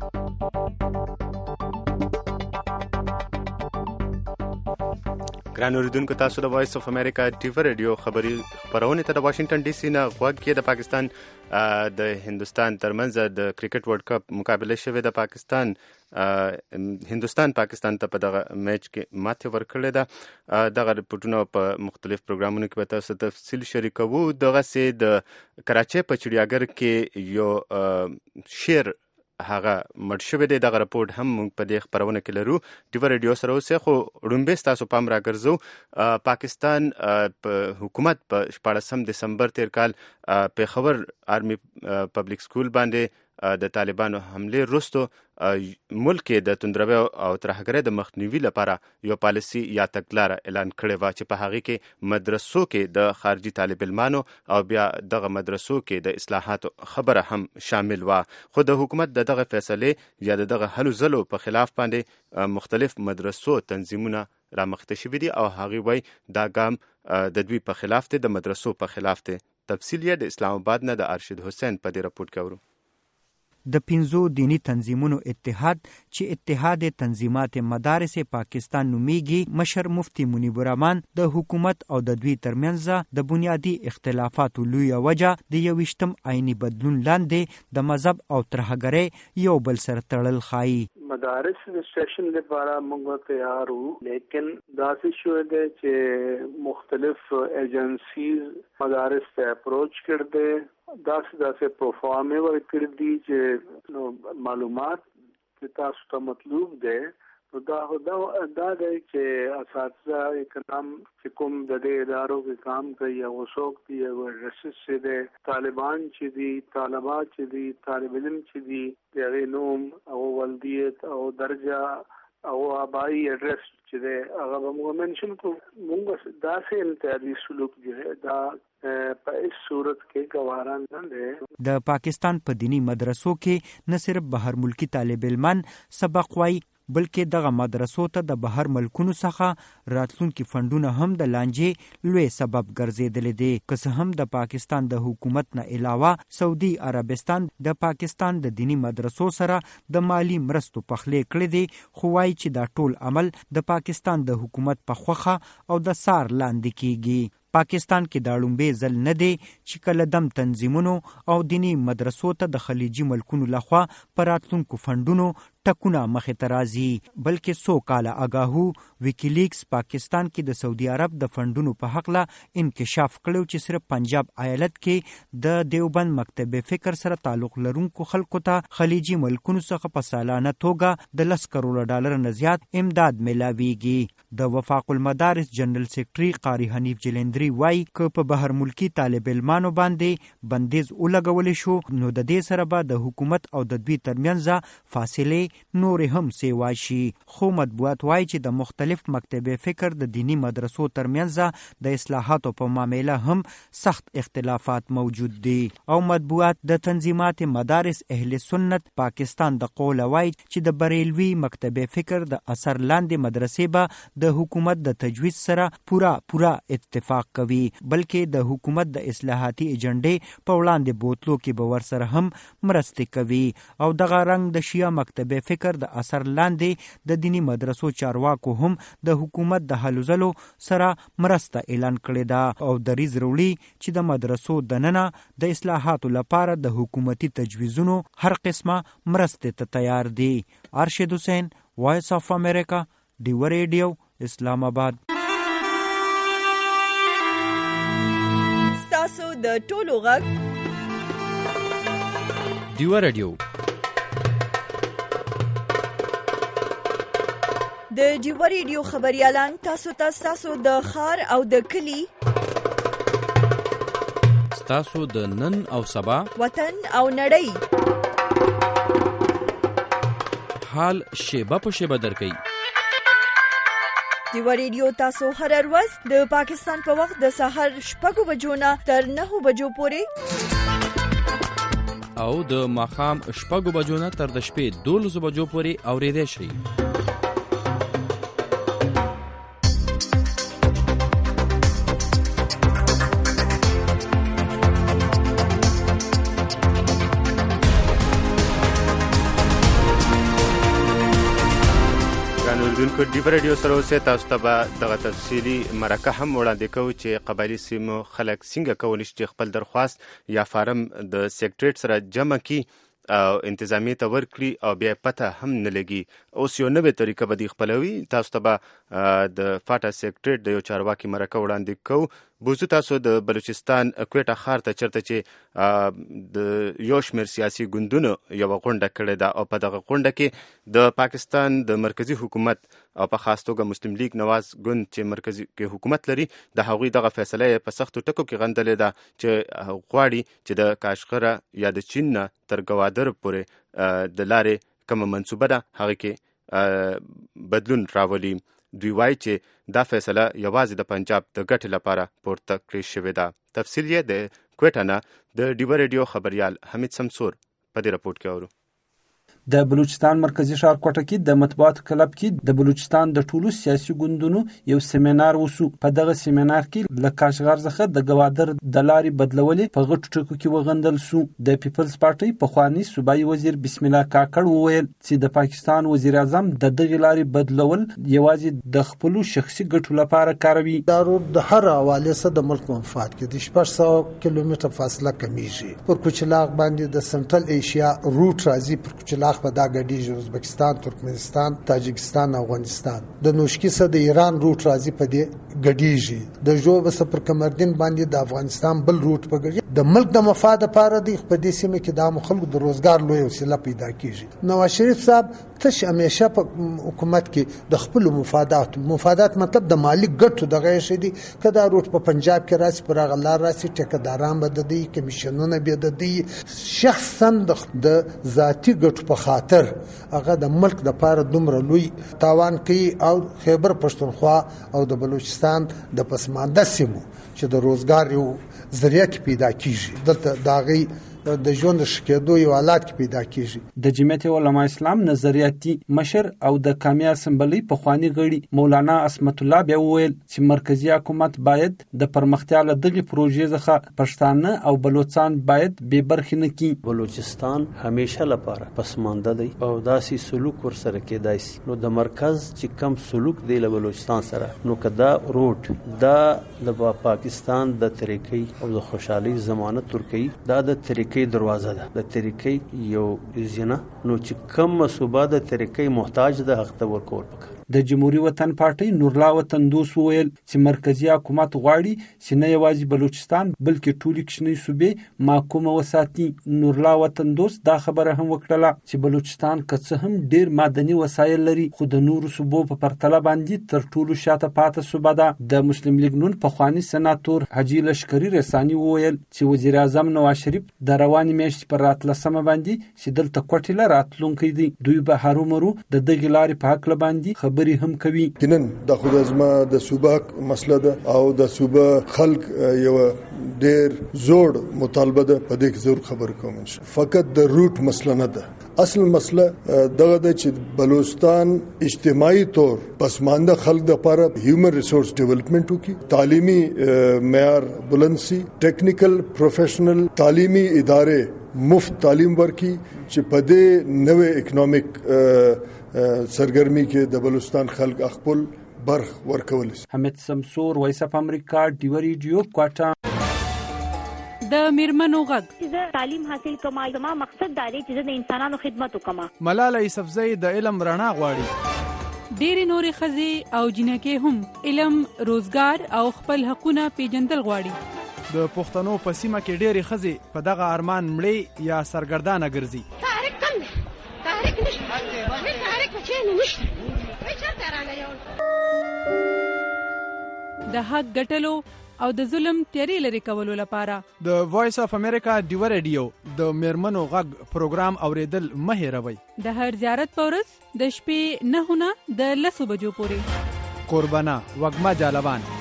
ګران اوریدونکو تاسو د وایس اف امریکا ډیو رادیو خبري خبرونه ته د واشنگټن ډي سي نه غوږ کې د پاکستان د هندستان ترمنځ د کرکټ ورلد کپ مقابله شوه. د پاکستان هندستان پاکستان ته په دغه میچ کې ماته ورکړه ده. دغه رپورټونه په مختلف پروګرامونو کې به تاسو تفصیل شریکوو. دغه سي د کراچۍ په چړیاګر کې یو شیر هغه مړ شوی دی. دغه رپورټ هم موږ په دې خپرونه کې لرو. ډیو ریډیو سره اوسئ. خو وړومبې ستاسو پام راګرځو پاکستان په حکومت په شپاړسم دسمبر تیر کال پېښور آرمي پبلک سکول باندې د طالبانو حمله وروسته ملک کې د توندروي او ترهګرۍ د مخنیوي لپاره یو پالیسي یا تګلاره اعلان کړې وه چې په هغې کې مدرسو کې د خارجي طالب علمانو او بیا دغه مدرسو کې د اصلاحاتو خبره هم شامل وه. خو د حکومت د دغه فیصلې یا د دغه هلو ځلو په خلاف باندې مختلف مدرسو تنظیمونه رامخته شوي دي او هغوی وایي دا ګام د دوی په خلاف دی، د مدرسو په خلاف دی. تفصیل یې د اسلام آباد نه د ارشد حسین په دې رپورټ کې اورو. د پنځو دینی تنظیمونو اتحاد چې اتحاد تنظیمات مدارس پاکستان نومیږي، مشر مفتی منیب الرحمن د حکومت او د دوی ترمنځ د بنیادی اختلافاتو لویه وجه د یویشتم آئینی بدلون لاندې د مذهب او ترهګرۍ یو بل سره تړل ښایي. مدارس رجسٹریشن لپاره موږ تیار وو، لیکن داسې شوی دی چې مختلف ایجنسیز مدارس ته اپروچ کړ دی، داسې داسې پروفارم یې ورکړي دي چې معلومات چې تاسو ته مطلوب دی. نو دا دا دی چې اساتذه کرام چې کوم د دې ادارو کې کام کوي او څوک دي او رسس چې دی، طالبان چې دي، طالبات چې دي، طالب علم چې دي، د هغې نوم او ولدیت او درجه او آبایی ایډرس چې دی هغه به موږ منشن کړو. موږ داسې امتیازي سلوک دی دا په هیڅ صورت کې ګواره نه دی. د پاکستان په دینی مدرسو کې نه صرف بهر ملکی طالب علمان سبق وایي، بلکې دغه مدرسو ته د بهر ملکونو څخه راتلونکي فنډونه هم د لانجې لوی سبب ګرځېدلی دی. که څه هم د پاکستان د حکومت نه علاوه سعودي عربستان د پاکستان د دینی مدرسو سره د مالی مرستو پخلې کړې دي، خو وایي چې دا ټول عمل د پاکستان د حکومت په خوخه او د سار لاندې کیږي. پاکستان کې دا لومبې ځل نه دی چې کله دم تنظیمونو او دینی مدرسو ته د خلیجي ملکونو لخوا په راتلونکو فنډونو ټکونه مخې ته راځي، بلکې څو کاله اګاهو ویکیلیکس پاکستان کې د سعودي عرب د فنډونو په هکله انکشاف کړو چې صرف پنجاب ایالت کې د دیوبند مکتب فکر سره تعلق لرونکو خلکو ته خلیجي ملکونو څخه په سالانه توګه د لس کروڑه ډالر نه زیات امداد میلاویږي. د وفاق المدارس جنرال سیکرټري قاری حنیف جلندري وایي که په بهر ملکی طالب علمانو باندې بندیز ولګول شو نو د دې سره به د حکومت او د دوی ترمنځ فاصله نور هم سیوا شي. خو مطبوعات وایي چې د مختلف مکتب فکر د دینی مدرسو ترمنځ د اصلاحاتو په معامله هم سخت اختلافات موجود دي او مطبوعات د تنظیمات مدارس اهل سنت پاکستان د قول وایي چې د بریلوي مکتب فکر د اثر لاندې مدرسې به د حکومت د تجویز سره پورا پورا اتفاق کوي، بلکې د حکومت د اصلاحاتي ایجنډې په وړاندې بوتلو کې به ورسره هم مرستې کوي. او دغه رنګ د شیعه مکتب فکر د اثر لاندې د دینی مدرسو چارواکو هم د حکومت د هلو ځلو سره مرسته اعلان کړې ده او دریځ وروړي چې د مدرسو دننه د اصلاحاتو لپاره د حکومتي تجویزونو هر قسمه مرستې ته تیار دي. ارشد حسین، وایس آف امریکا، ډیو ریډیو، اسلام آباد. ستاسو د ټولو غږ ډیو ریډیو. د ډیو ریډیو خبريالان تاسو ته تاسو د خار او د کلی تاسو د نن او سبا وطن او نړۍ حال شیبه په شیبه درکې. ډیو ریډیو تاسو هر ورځ د پاکستان په وخت د سحر شپږ بجو نه تر نهه بجو پورې او د ماښام شپږ بجو نه تر د شپې دولس بجو پورې اورېدای شئ. دونکو ډیو ریډیو سره اوسئ. تاسو ته به دغه تفصیلي مرکه هم وړاندې کوو چې قبایلي سیمو خلک څنګه کولی شي چې خپل درخواست یا فارم د سیکریټریټ سره جمع کړي او انتظامیې ته ورکړي او بیا پته هم نه لګي. اوس یو نوې طریقه به دوی خپلوي. تاسو ته به د فاټا سیکریټریټ د یو چارواکي مرکه وړاندې کوو بوزو تاسو د بلوچستان کوټه ښار ته چرته چې د یو شمېر سیاسي ګوندونو یوه غونډه کړې ده او په دغه غونډه کې د پاکستان د مرکزي حکومت او په خاص توګه مسلم لیگ نواز ګوند چې مرکزي کې حکومت لري د هغوی دغه فیصله یې په سختو ټکو کې غندلې ده چې غواړي چې د کاشغره یا د چین نه تر ګوادر پورې د لارې کومه منصوبه ده هغې کې بدلون راولي. دوی وایي چې دا فیصله یوازې د پنجاب د ګټې لپاره پورته کړې شوې ده. تفصیل یې د کوټه نه د ډیوه ریډیو خبریال حمید سمسور په دې راپورټ کې اورو. د بلوچستان مرکزی ښار کوټه کې د مطبوعات کلب کې د بلوچستان د ټولو سیاسي ګوندونو یو سیمینار وسو. په دغه سیمینار کې له کاشغر څخه د ګوادر د لارې بدلولې په غټو ټکو کې وغندل سو. د پیپلز پارټي پخوانی صوبایي وزیر بسم الله کاکړ وویل چې د پاکستان وزیر اعظم د دغه لارې بدلول یوازې د خپل شخصي ګټو لپاره کاروي. دا روډ د هر حواله سره د ملک منفعت کې د شپږ سوه کیلومتره فاصله کمیږي. پر کوچلاغ باندې د سنټرل ایشیا روټ راځي. پر کوچلاغ په دا ګډیږي ازبکستان، ترکمنستان، تاجکستان، افغانستان. د نوشکی سره د ایران روټ راځي په دې ګډیږي. د جوب سره پر کمردین باندې د افغانستان بل روټ په ګډیږي. د ملک د مفاد لپاره د په دې سیمه کې د خلکو د روزګار لوی وسیله پیدا کیږي. نواز شریف صاحب تش همیشه په حکومت کې د خپل مفادات مفادات مطلب د مالی ګټو د غیر شدي کدا روټ په پنجاب کې راسي، پر غلار راسي، ټیکداران به د دې کمیشنونه به د دې شخصا د ذاتی ګټو په خاطر هغه د ملک د لپاره دومره لوی تاوان کوي. او خیبر پښتونخوا او د بلوچستان د پسمانده سیمو چې د روزګار یو ذریعہ پیدا کیږي دلته داغي د ژوند شکېدو یو حالات کې پیدا کیږي. د جمعیت علماء اسلام نظریاتي مشر او د قومي اسمبلی پخوانی غړي مولانا عصمت الله بیا وویل چې مرکزی حکومت باید د پرمختیا له دغه پروژې څخه پښتانه او بلوچستان باید بې برخې نه کړي. بلوچستان همیشه لپاره پسمانده دی او داسې سلوک ورسره کېدای شي. نو د مرکز چې کم سلوک دی له بلوچستان سره، نو کدا روټ دا د پاکستان د طریقې او د خوشحالي ضمانت ورکوي. دا د طریقې دروازه ده، د طریقې یو زینه. نو چې کم مصوبه د طریقې محتاج ده هغه ته ورکول پکار. د جمهوریت وطن پارټي نورلا وطن دوس وویل چې مرکزی حکومت غواړي چې نه یوازې بلوچستان بلکې ټولې کوچنۍ صوبې محکومه وساتي. نورلا وطن دوس دا خبره هم وکړه چې بلوچستان که څه هم ډیر معدني وسایل لري خو د نورو صوبو په پرتله باندې تر ټولو شاته پاتې صوبه ده. د مسلم لیگ نون پخوانی سناتور حاجی لشکری رسانی وویل چې وزیر اعظم نواز شریف د روانې میاشتې پر راتلسمه باندې چې دلته کوټې له راتلونکی دی. دوی به هرومرو د دغې لارې په هکله باندې خبرې هم کوي. کنن د خود ازما د صوبه مسله ده او د صوبه خلق یو ډیر زوړ مطالبه ده. په دې کې ضرور خبر کوم فقط د روټ مسله نه ده. اصل مسله دغه ده چې بلوچستان اجتماعي طور پسمانده خلق د لپاره هیومن ریسورس ډیولپمنٹ وکي، تعلیمي معیار بلند سي، ټیکنیکل پروفیشنل تعلیمي ادارې مفت تعلیم ورکي چې په دې نوې اکونومیک سرګرمي کې د بلوچستان خلک خپل برخ ورکول. حمید سمسور، وایس اف امریکا، ډیوه ریډیو کوټه. د میرمنو غږ چې تعلیم حاصل کما زما مقصد دا دی چې د انسانانو خدمت وکما. ملاله یوسفزۍ د علم رڼا غواړي. ډېری نورې ښځې او جنکې هم علم، روزګار او خپل حقونه پیژندل غواړي. د پښتنو په سیمه کې ډېری ښځې په دغه ارمان مړې یا سرګردانه ګرځي. تحریک کم دی، تحریک نشته، تحریک بچی نه نشته. چېرته رانه یو د حق ګټلو او د ظلم تیارې لرې کولو لپاره د وایس اف امریکا ډیوه ریډیو د میرمنو غږ پروګرام اوریدل مه هېروئ. د هر زیارت په ورځ د شپې نهه نه د لسو بجو پورې. قربانه وږمه جالبان.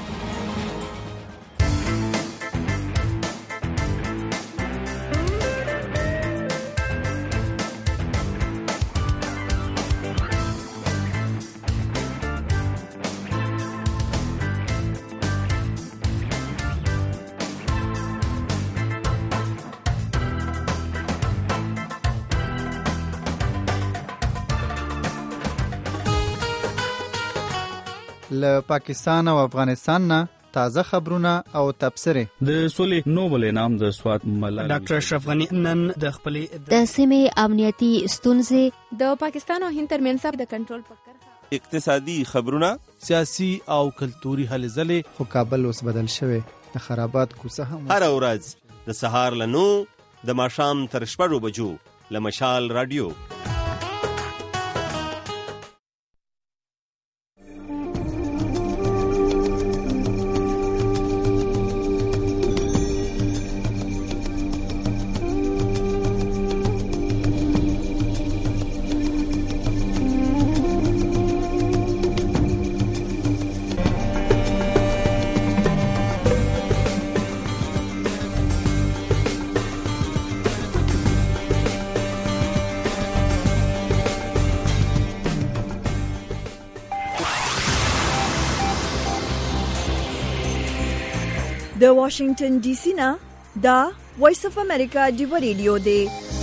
له پاکستان او افغانستان نه تازه خبرونه او تبصرې. د سولې نوبل انعام د سوات ملالۍ ډاکټر اشرف غنی نن د خپلې د سیمې امنیتي ستونزې، د پاکستان او هند ترمنځ د کنټرول فکر، اقتصادي خبرونه، سیاسي او کلتوري هلې ځلې. خو کابل اوس بدل شوی. خرابات کوڅه هم هر ورځ د سهار له نو د ماښام تر شپږو بجو له مشال رادیو. د واشنگټن ډي سي نه دا وایس اف امریکا ډیو ریډیو دی.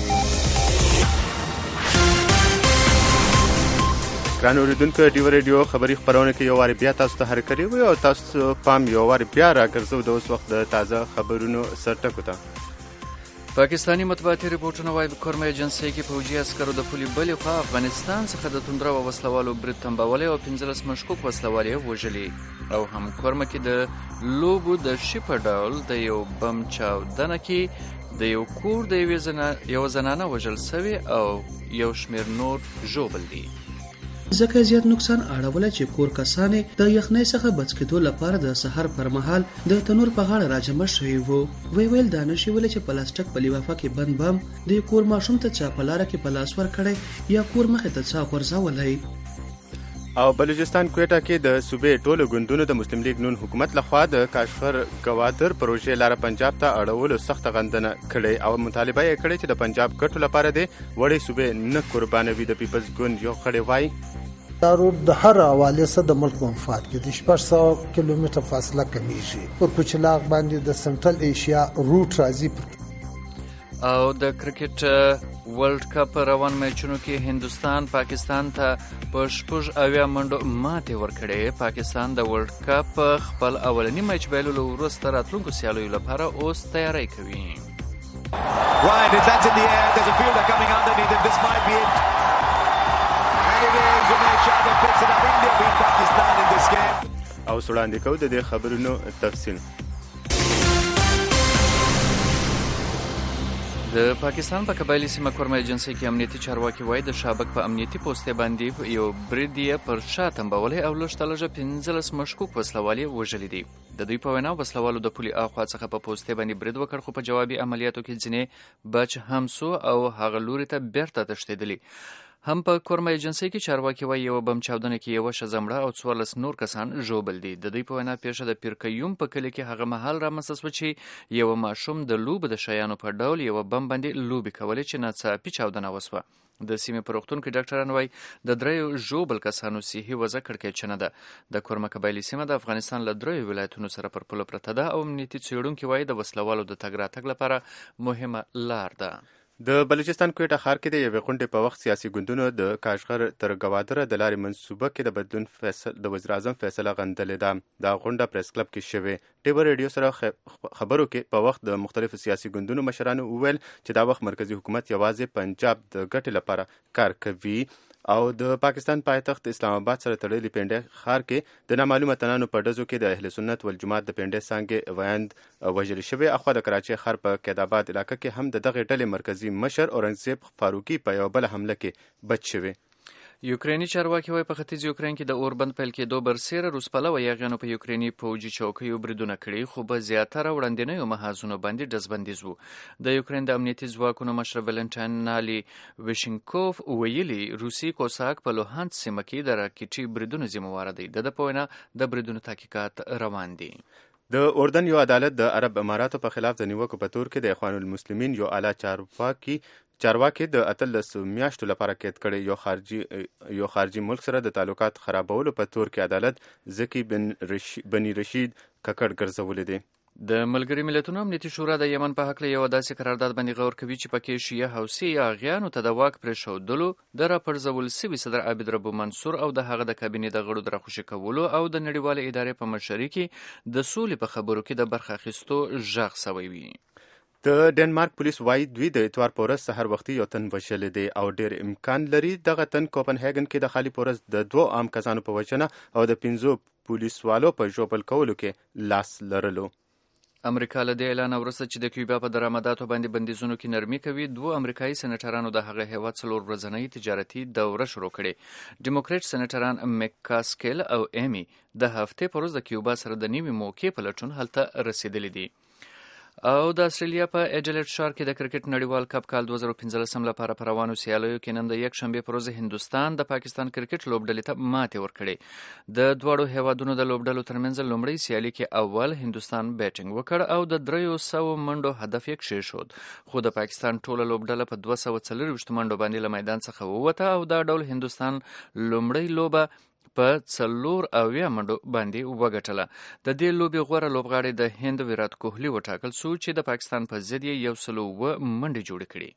ګران اوریدونکو ډیو ریډیو خبری خبرونه کې یو واری بیا تاسو ته هرکړی وي او تاسو پام یو واری بیا راګرځو د اوس وخت د تازه خبرونو سرټکو ته. پاکستانی مطبوعاتي ریپورټونه وايي په کورمه ایجنسۍ کې فوجي عسکرو د پولي بلې خوا افغانستان څخه د توندره او وسلوالو برید تنبولی او پنځلس مشکوک وسلوال یې وژلي او هم کورمه کې د لوبو د شي په ډول د یو بم چاودنه کې د یو کور د یوه زنانه وژل سوي او یو شمېر نور ژوبل دي. ځکه زیات نقصان اړولی چې کور کسانې د یخنۍ څخه بچ کېدو لپاره د سحر پر مهال د تنور په غاړه راجمع شوي وو. وی ویل دا نشي ویلی چې پلاستیک په لفافه کې بند بم د کور ماشوم ته چا په لاره کې په لاس ورکړی یا کور مخې ته چا غورځولی. او بلوچستان کویټه کې د صوبې ټولو ګوندونو د مسلم لیگ نون حکومت لخوا د کاشغر ګوادر پروژې لاره پنجاب ته اړولو سخته غندنه کړې او مطالبه یې کړې چې د پنجاب ګټو لپاره د وړې صوبې نه قربانوي. د پیپلز ګوند یو غړی وایي دا روډ د هر حوالې سره د ملک منفعت کې د شپږ سوه کیلومتره فاصله کمیږي. پر کوچلاغ باندې د سنټرل ایشیا روټ راځي. او د کرکټ ورلد کپ روان میچونو کې هندوستان پاکستان ته په شپږ اویا منډو ماتې ورکړې. پاکستان د ورلد کپ خپل اولنی میچ بایللو وروسته راتلونکو سیالیو لپاره اوس تیاری کوي. Right, that's in the air. There's a fielder coming underneath it. This might be it. And it is. Umesh Yadav picks it up. India beat Pakistan in this game. او وړاندې کوو د دې خبرونو تفصیل. د پاکستان په قبایلي سیمه کورمه ایجنسۍ کې امنیتي چارواکي وایي د شابک په امنیتي پوستې باندې یو برید یې پر شا تنبولی او لږ لږه پنځلس مشکوک وسلوال یې وژلي دي. د دوی په وینا وسلوالو د پولي اخوا څخه په پوستې باندې برید وکړ خو په جوابي عملیاتو کې ځینې بچ هم سو او هغه لوري ته بیرته تښتېدلي. هم په کورمه ایجنسۍ کې چارواکي وایي یوه بم چاودنه کې یوه ښځه مړه او څوارلس نور کسان ژوبل دي. د دوی په وینا پیښه د پیرکیوم په کلي کې هغه مهال رامنځته شوه چې یوه ماشوم د لوبو د شیانو په ډول یوه بم باندې لوبې کولې چې ناڅاپي چاودنه وسوه. د سیمې په روغتون کې ډاکټران وایي د دریو ژوبل کسانو صحي وضع کړکېچنه ده. د کورمه قبایلي سیمه د افغانستان له دریو ولایتونو سره پر پوله پرته ده او امنیتي څېړونکي وایي د وسلوالو د تګ راتګ لپاره مهمه لار ده. د بلوچستان کویټه ښار کې د یوې غونډې په وخت سیاسي ګوندونو د کاشغر تر ګوادره د لارې منصوبه کې د بدلون فیصل د وزیر اعظم فیصله غندلې ده. دا غونډه پریس کلب کې شوې. ټیبر ریډیو سره خبرو کې په وخت د مختلفو سیاسي ګوندونو مشرانو وویل چې دا وخت مرکزی حکومت یوازې پنجاب د ګټې لپاره کار کوي او د پاکستان پایتخت اسلام آباد سره تړلي پنډۍ ښار کې د نامعلومه تنانو په ډزو کې د اهل سنت والجماعت د پنډۍ څانګې ویاند وژل شوی. اخوا د کراچۍ ښار په قید آباد علاقه کې هم د دغې ډلې مرکزي مشر اورنګزیب فاروقي په یوه بله حمله کې بچ شوی. یوکریني چارواکي وایي په ختیځ یوکرین کې د اوربند پیل کېدو برسیره روس پلوه یاغیانو په یوکریني پوځي چوکیو بریدونه کړي خو په زیاتره وړاندینیو محاذونو باندې ډزبندیز وو. د یوکرین د امنیتي ځواکونو مشر ولنټاین نالي ویشنکوف ویلي روسي کوساک په لوهانس سیمه کې د راکټي بریدونو ذمهواره دی. د ده په وینا د بریدونو تحقیقات روان دي. د اردن یو عدالت د عرب اماراتو په خلاف د نیوکو په تور کې د اخوان المسلمین یو اعلی چارواکي چارواکي د اتلسو میاشتو لپاره قید کړی. یو خارجي یو خارجي ملک سره د تعلقات خرابولو په تور کې عدالت زکی بن رشید بني رشید ککړ ګرځولې دی. د ملګري ملتونو امنیتي شورا د یمن په هکله یوه داسې قرارداد باندې غور کوي چې پکې شیعه حوثي یاغیانو ته د واک پرېښودلو د راپرځول سوي صدر عابد ربو منصور او د هغه د کابینې د غړو د راخوشي کولو او د نړیوالې ادارې په مشرۍ کې د سولې په خبرو کې د برخه اخیستو غږ سوی وي. د ډنمارک پولیس وایي دوی د اتوار په ورځ سحر وختي یو تن وژلی دی او ډېر امکان لري دغه تن کوپنهاګن کې د خالي په ورځ د دوو عام کسانو په وژنه او د پنځو پولیسوالو په ژوبل کولو کې لاس لرلو. امریکا له دې اعلان وروسته چې د کیوبا په درآمداتو باندې بندیزونو کې نرمي کوي، دوه امریکایي سېنیټرانو د هغه هیواد څلور ورځنۍ تجارتي دوره شروع کړې. ډیموکریټ سېنیټران مکاسکیل او ایمي د هفتې په ورځ د کیوبا سره د نوې موقع په لټون هلته رسیدلي دي. او د استرالیا په ایډلیډ ښار کې د کرکټ نړیوال کپ کال دوه زره پنځلسم لپاره په روانو سیالیو کې نن د یک شنبې پر ورځ هندوستان د پاکستان کرکټ لوبډلې ته ماتې ورکړې. د دواړو هیوادونو د لوبډلو ترمنځ لومړی سیالي کې اول هندوستان بیټینګ وکړ او د دریو سوو منډو هدف یې کښېښود، خو د پاکستان ټوله لوبډله په دوه سوه څلرویشت منډو باندې له میدان څخه ووته او دا ډول هندوستان لومړی لوبه په څلور اویا منډو باندې وګټله. د دې لوبې غوره لوبغاړی د هند ویرات کوهلي وټاکل سو چې د پاکستان په ضد یې یو سل اووه منډې جوړې کړې.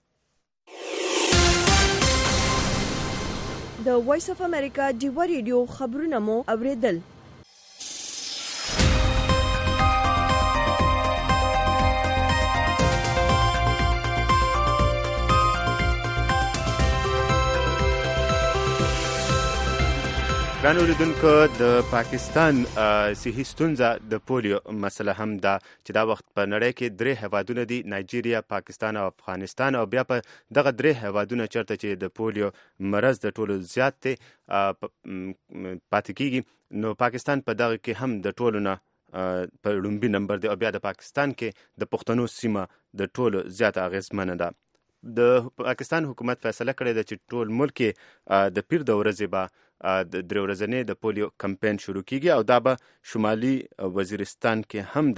د وایس اف امریکا ډیوه ریډیو خبرونه مو اوریدل. ګرانو اوریدونکو، د پاکستان صحي ستونزه د پولیو مسله هم ده چې دا وخت په نړۍ کې درې هیوادونه دي، نایجیریا، پاکستان او افغانستان، او بیا په دغه درې هیوادونه چېرته چې د پولیو مرض د ټولو زیات دی پاتې کیږي، نو پاکستان په دغه کې هم د ټولو نه په لومبي نمبر دی، او بیا د پاکستان کې د پښتنو سیمه د ټولو زیات اغیزمنه ده. د پاکستان حکومت فیصله کړې ده چې ټول ملک کې د پیر د ورځې به د درې ورځنۍ د پولیو کمپین شروع کیږي، او دا به شمالي وزیرستان کې هم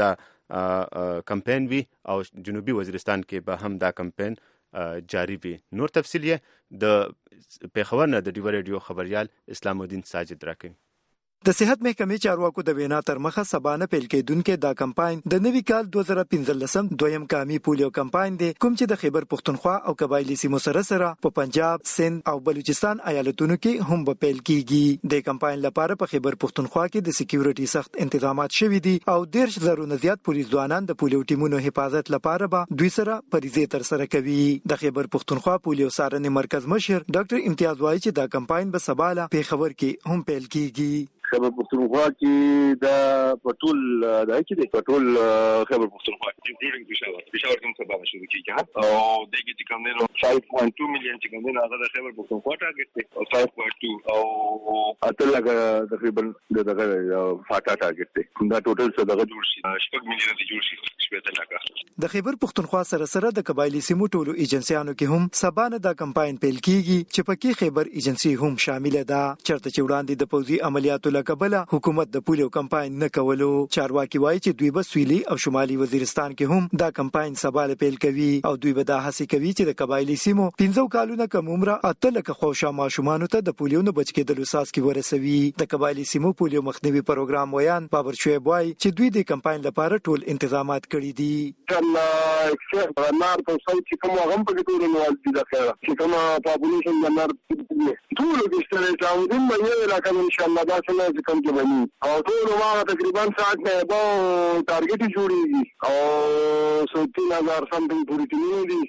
دا کمپین وي او جنوبي وزیرستان کې به هم دا کمپین جاری وي. نور تفصیل یې د پیښور نه د ډیوه ریډیو خبریال اسلام الدین ساجد راکوي. د صحت محکمې چارواکو د وینا تر مخه سبا نه پیل کېدونکې دا کمپاین د نوي کال دوه زره پنځلسم دویم قامي پولیو کمپاین دی، کوم چې د خیبر پښتونخوا او قبایلی سیمو سره سره په پنجاب، سند او بلوچستان ایالتونو کې هم به پیل کیږي. د کمپاین لپاره په خیبر پښتونخوا کې د سکیورټي سخت تنظیمات شوي دي او ډیر زرونه زیات پولیس ځوانان د پولیو ټیمونو حفاظت لپاره به دوی سره پریزې تر سره کوي. د خیبر پښتونخوا پولیو څارنې مرکز مشر ډاکټر امتیاز وایي چې دا کمپاین به سبا له پیښور کې هم پیل کیږي. خیبر پښتونخوا کې دا پټول دا کې د پټول خیبر پښتونخوا انکلودینګ پېښور پېښور کوم سبا شروع کیږي او د کې کوم نه five point two میلیون چې کوم نه هغه د خیبر پښتونخوا ټارګټ دی او five point two او اته لګ تقریبا دغه فاټا ټارګټ دی. دا ټوټل څه دغه جوړ شي شپږ میلیون دی جوړ شي شپږ لګ. د خیبر پښتونخوا سره سره د قبایلی سیمو ټولو ایجنسیانو کې هم سبا نه دا کمپاین پیل کیږي چې پکې خیبر ایجنسی هم شامل ده. چرته چې وړاندې د پوځي عملیاتو کبله حکومت د پولیو کمپاین نه کولو. چارواکي وایي چې دوی به سویلي او شمالي وزیرستان کې هم دا کمپاین سبا له پیل کوي او دوی به دا هڅه کوي چې د قبایلی سیمو پنځو کالونو کم عمره اته لکه خوشا ماشومان ته د پولیو نه بچ کېدلو ساس کې ورسوي. د قبایلی سیمو پولیو مخنیوي پروګرام ویان بابر شعیب وایي چې دوی د کمپاین لپاره ټول تنظیمات کړي دي. الله اکثر نار په څو چې کوم هغه په ټول نوال دي دا چې کوم پاپولیشن د نار ټول د استراتیژي د مې علاقې ان شاء الله دا څنګه کوم کې بني او ټول ما تقریبا ساعت نه به ټارګټ جوړیږي او ستين هزار سمثینګ پوری کېږي دي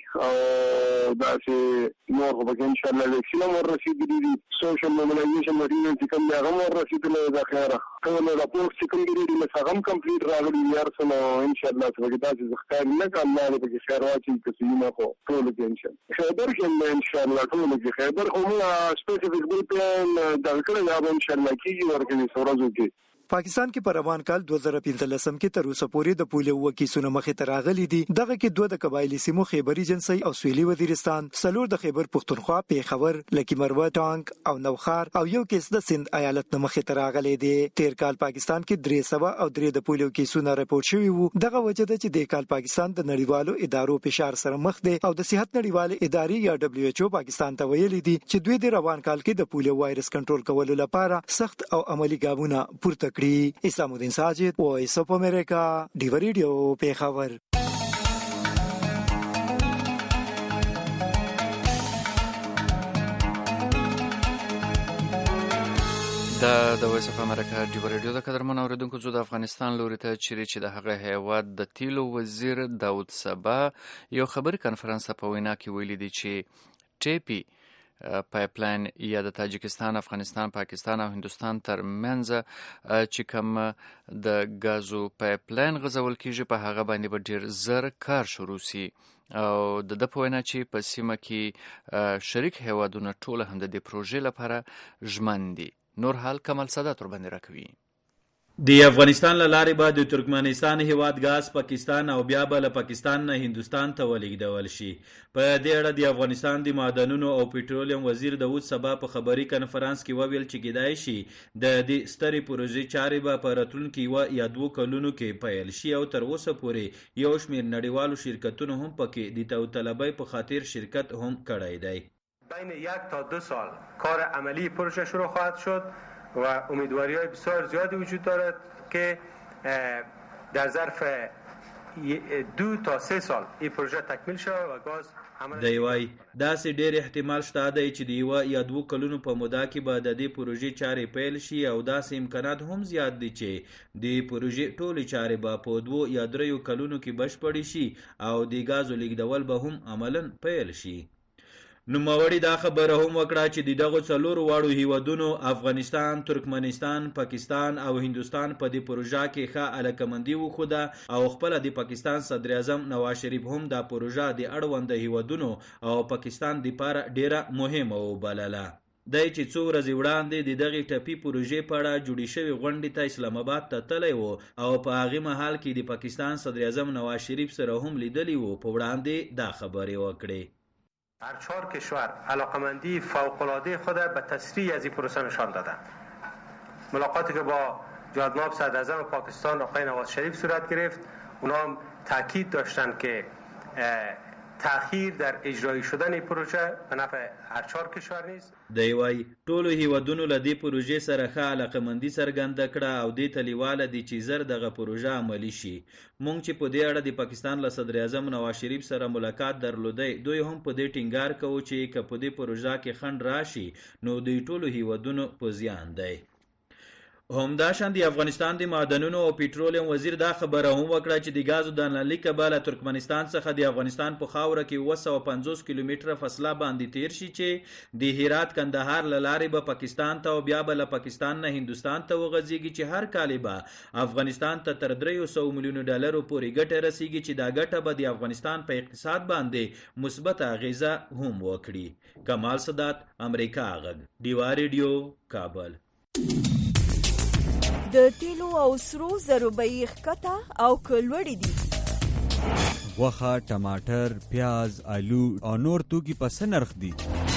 او دا چې نور په ان شاء الله الیکشن مور رسیدلی دي سوشل موبلایزیشن مټیریل چې کوم هغه مور رسیدلی دا خیره ټول راپورټ چې کوم دي د څنګه کمپلیټ راغلي یار سم ان شاء الله چې دا چې ځخکار نه کوم الله دې خیر واچي چې نه خو ټول کې ان شاء الله خیبر کې ان شاء الله ټول کې خیبر خو موږ سپیسیفیک بل پلان دا کړل یا ان شاء الله کېږي ورکه سورازو کې. پاکستان کې په روان کال دوه زره پنځلسم کې تر اوسه پورې د پولیو وکیسونه مخې ته راغلي دي. دغه کې دوه د قبایلی سیمو خیبر ایجنسی او سویلي وزیرستان، څلور د خیبر پښتونخوا، پیښور، لکی مروه، ټانک او نوخار او یو کیس د سند ایالت نه مخې ته راغلي دي. تیر کال پاکستان کې درې سوه او درې د پولیو کیسونه راپورټ شوي وو. دغه وجه ده چې د کال پاکستان د نړیوالو ادارو فشار سره مخ دی او د صحت نړیوال ادارې یا دبليو ایچ او پاکستان ته ویلي دي چې دوی د روان کال کې د پولیو وایرس کنټرول کولو لپاره سخت او عملی ګامونه پورته کړي. اسلام الدین ساجد، وایس اف امریکا، ډیوه ریډیو، پیښور. دا د وایس اف امریکا ډیوه ریډیو د قدرمنو اوریدونکو زو د افغانستان لوري ته چیرې چې د هغه هیواد د تیلو وزیر داود صبا یو خبري کانفرنس په وینا کې ویلي دی چې ټي پی پایپلاین یا د تاجکستان، افغانستان، پاکستان او هندوستان تر منځ چې کوم د غازو پایپلاین غځول کیږي په هغه باندې به ډیر زر کار شروع سي او د د په وینا چې په سیمه کې شریک هیوادونه ټول هم د دې پروژې لپاره ژمن دي. نور حال کمال سادات ور باندې راکوي. د افغانستان له لارې به د ترکمنستان هیواد غاز پاکستان او بیا به له پاکستان نه هندوستان ته ولېږدول شي. په دې اړه د افغانستان د معدنونو او پټرولیم وزیر داود سبا په خبري کنفرانس کې وویل چې کېدای شي د دې سترې پروژې چارې به په راتلونکي یوه یا دوو کلونو کې پیل شي او تر اوسه پورې یو شمېر نړیوالو شرکتونو هم پکې د داوطلبۍ په خاطر شرکت هم کړی دی. بین یک تا دو سال کار عملی پروژه شروع خواهد شد و امیدواری های بسیار زیادی وجود دارد که در ظرف دو تا سه سال این پروژه تکمیل شود و گاز دی وای داسې ډېر احتمال شته دی چې د یوه یا دوو کلونو په موده کې به د دې پروژې چارې پیل شي او داسې امکانات هم زیات دي چې د پروژې ټولې چارې به په دوو یا دریو کلونو کې بشپړې شي او د ګازو لیږدول به هم عملاً پیل شي. نوموړي دا خبره هم وکړه چې د دغو څلورو واړو هیوادونو افغانستان، ترکمنستان، پاکستان او هندوستان په دې پروژه کې ښه علاقمندي وښوده او خپله د پاکستان صدر اعظم نواز شریف هم دا پروژه د اړونده هیوادونو او پاکستان دپاره ډیره مهمه وبلله. دی چې څو ورځې وړاندې د دغې ټپي پروژې په اړه جوړې شوې غونډې ته اسلام آباد ته تللی و او په هغې مهال کې د پاکستان صدر اعظم نواز شریف سره هم لیدلی و. په وړاندې دا خبرې وکړې. هر چهار کشور علاقمندی فوق‌العاده خود به تسریع از این پروسه نشان دادند. ملاقاتی که با جناب صدر اعظم پاکستان آقای نواز شریف صورت گرفت، اونا هم تاکید داشتند که تأخیر در اجرایی شدن این پروژه به نفع هر چهار کشور نیست. دی وای ټولو هیوادونو له دې پروژې سره ښه علاقمندي څرګنده کړه او دې ته لیواله دي چې زر دغه پروژه عملي شي. موږ چې په دې اړه د پاکستان له صدر اعظم نواز شریف سره ملاقات درلودی، دوی هم په دې ټینګار کوو چې که په دې پروژه کې خنډ راشي نو دوی ټولو هیوادونو په زیان دی. همداشان د افغانستان د معدنونو او پټرولیم وزیر دا خبره هم وکړه چې د ګازو د نلۍ کبله ترکمنستان څخه د افغانستان په خاوره کې اوه سوه پنځوس کیلومتره فاصله باندې تیر شي چې د هرات کندهار له لارې به پاکستان ته او بیا به له پاکستان نه هندوستان ته وغځېږي چې هر کال به افغانستان ته تر دریو سوو میلیونو ډالرو پورې ګټه رسیږي چې دا ګټه به د افغانستان په اقتصاد باندې مثبت اغیزه هم وکړي. کمال سادات، امریکا غږ، ډیوا ریډیو، کابل. د تیلو او سرو زرو بیې ښکته او که لوړې دي. غوښه، ټماټر، پیاز، آلو او نور توکي په څه نرخ دي؟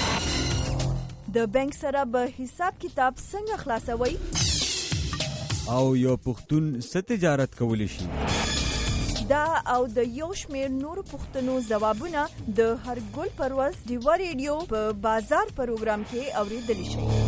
د بانک سره به حساب کتاب څنګه خلاصوي؟ او یو پښتون څه تجارت کولی شي؟ دا او د یو شمېر نورو پوښتنو ځوابونه د هر ګل پر ورځ ډیوا ریډیو په بازار پروګرام کې اورېدلی شئ.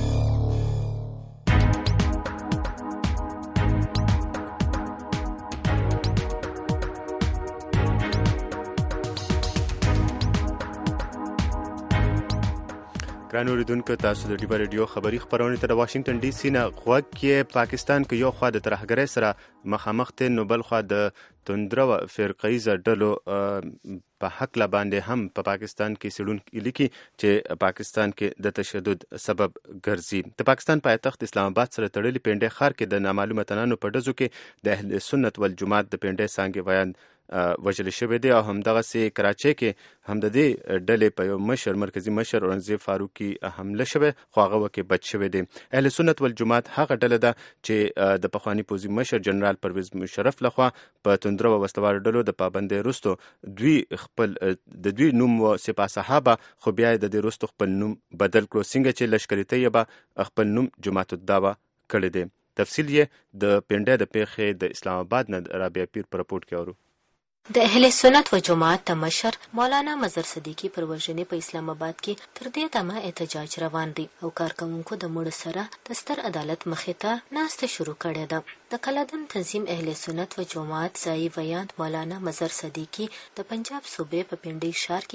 ګران اوریدونکو، تاسو د ډیوا ریډیو خبري خپرونې ته د واشنگټن ډي سي نه غوږ کې. پاکستان کې یو خوا د ترهګرۍ سره مخامخ دی نو بل خوا د توندره فرقیزه ډلو په حق باندې هم په پاکستان کې څېړونکي لیکي چې پاکستان کې د تشدد سبب ګرځي. د پاکستان پایتخت اسلام آباد سره تړلي پنډۍ ښار کې د نامعلومه تنانو په ډزو کې د اهل سنت والجماعت د پنډۍ څانګې ویان وژل شوی دی او همدغسې کراچۍ کې هم د دې ډلې په یو مشر مرکزي مشر اورنګزیب فاروقي حمله شوی خو هغه وکې بچ شوی دی. اهل سنت والجماعت هغه ډله ده چې د پخواني پوځي مشر جنرال پرویز مشرف لخوا په توندره و وسلوالو ډلو د پابندۍ وروستو دوی خپل د دوی نوم و سپاه صحابه خو بیا یې د دې وروستو خپل نوم بدل کړو، څنګه چې لشکري طیبه خپل نوم جماعت الدعوه کړی دی. تفصیل یې د پنډۍ د پیښې د اسلام آباد نه رابعه پیر په رپورټ کې اورو. د اهل سنت و جماعت د مشر مولانا مظهر صدیقي پر وژنې په اسلام آباد کې تر دې دمه احتجاج روان دی او کارکوونکو د مړو سره د ستر عدالت مخې ته ناسته شروع کړې ده. د کلادن تنظیم اهل سنت و جماعت ځایي ویاند مولانا مظهر صدیقي د پنجاب صوبې په پنډۍ ښار کې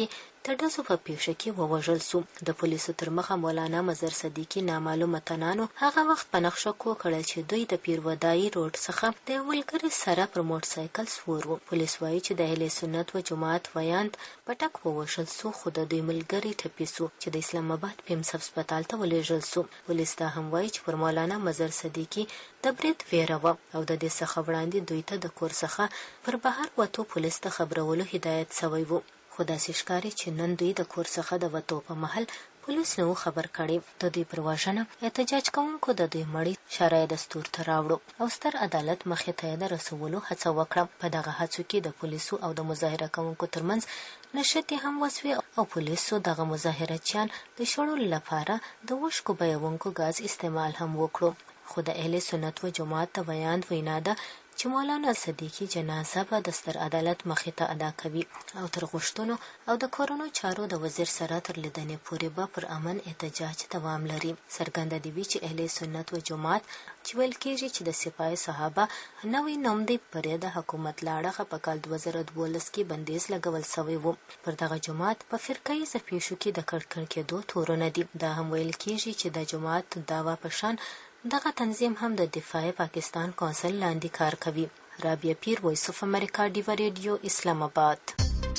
د ډزو په پیښه کې ووژل سو. د پولیسو تر مخه مولانا مظهر صدیقي نامعلومه تنانو هغه وخت په نقشه کو کړل چې دوی د پیرودایي روډ څخه د ولګري سره پر موټر سایکل سوور وو. پولیس وایي چې د اهل سنت و جماعت ویاند پټک ووژل سو، خو د دوی ملګری ټپي سو چې د اسلام آباد پیمس هسپتال ته ولېږل سو. پولیس دا هم وایي چې پر مولانا مظهر صدیقي د برید ویره وه او د دې څخه وړاندې دوی ته د کور څخه پر بهر وتو پولیس ته خبرولو هدایت سوی وو. خو داسې ښکاري چې نن دوی د کور څخه د وتو په مهال پولیس نه و خبر کړی. د دوی پر وژنه احتجاج کوونکو د دوی مړی شرعي دستور ته راوړو او ستر عدالت مخې ته یې د رسولو هڅه وکړه. په دغه هڅو کې د پولیسو او د مظاهره کوونکو ترمنځ نښتې هم وسوې او پولیسو دغه مظاهرچیان د شړلو لپاره د وشکو بیونکو ګاز استعمال هم وکړو. خو د اهل سنت و جماعت د ویاند وینا ده چې مولانا صدیقي جنازه به د ستر عدالت مخې ته ادا کوي او تر غوښتنو او د کورونو چارو د وزیر سره تر لیدنې پورې به پر امن احتجاج دوام لري. څرګنده دي وي چې اهل سنت و جماعت چې ویل کېږي چې د سپاه صحابه نوی نوم دی پرې د حکومت لاړه په کال دوه زره دولس کې بندیز لګول سوی وو. پر دغه جماعت په فرقهیزه پیښو کې د کړکړ کېدو تورونه دي. دا هم ویل کېږي چې د جماعت دعوا په شان دغه تنظیم هم د دفاع پاکستان کونسل لاندې کار کوي. رابعه پیر، وایس اف امریکا، ډیوا ریډیو، اسلام آباد.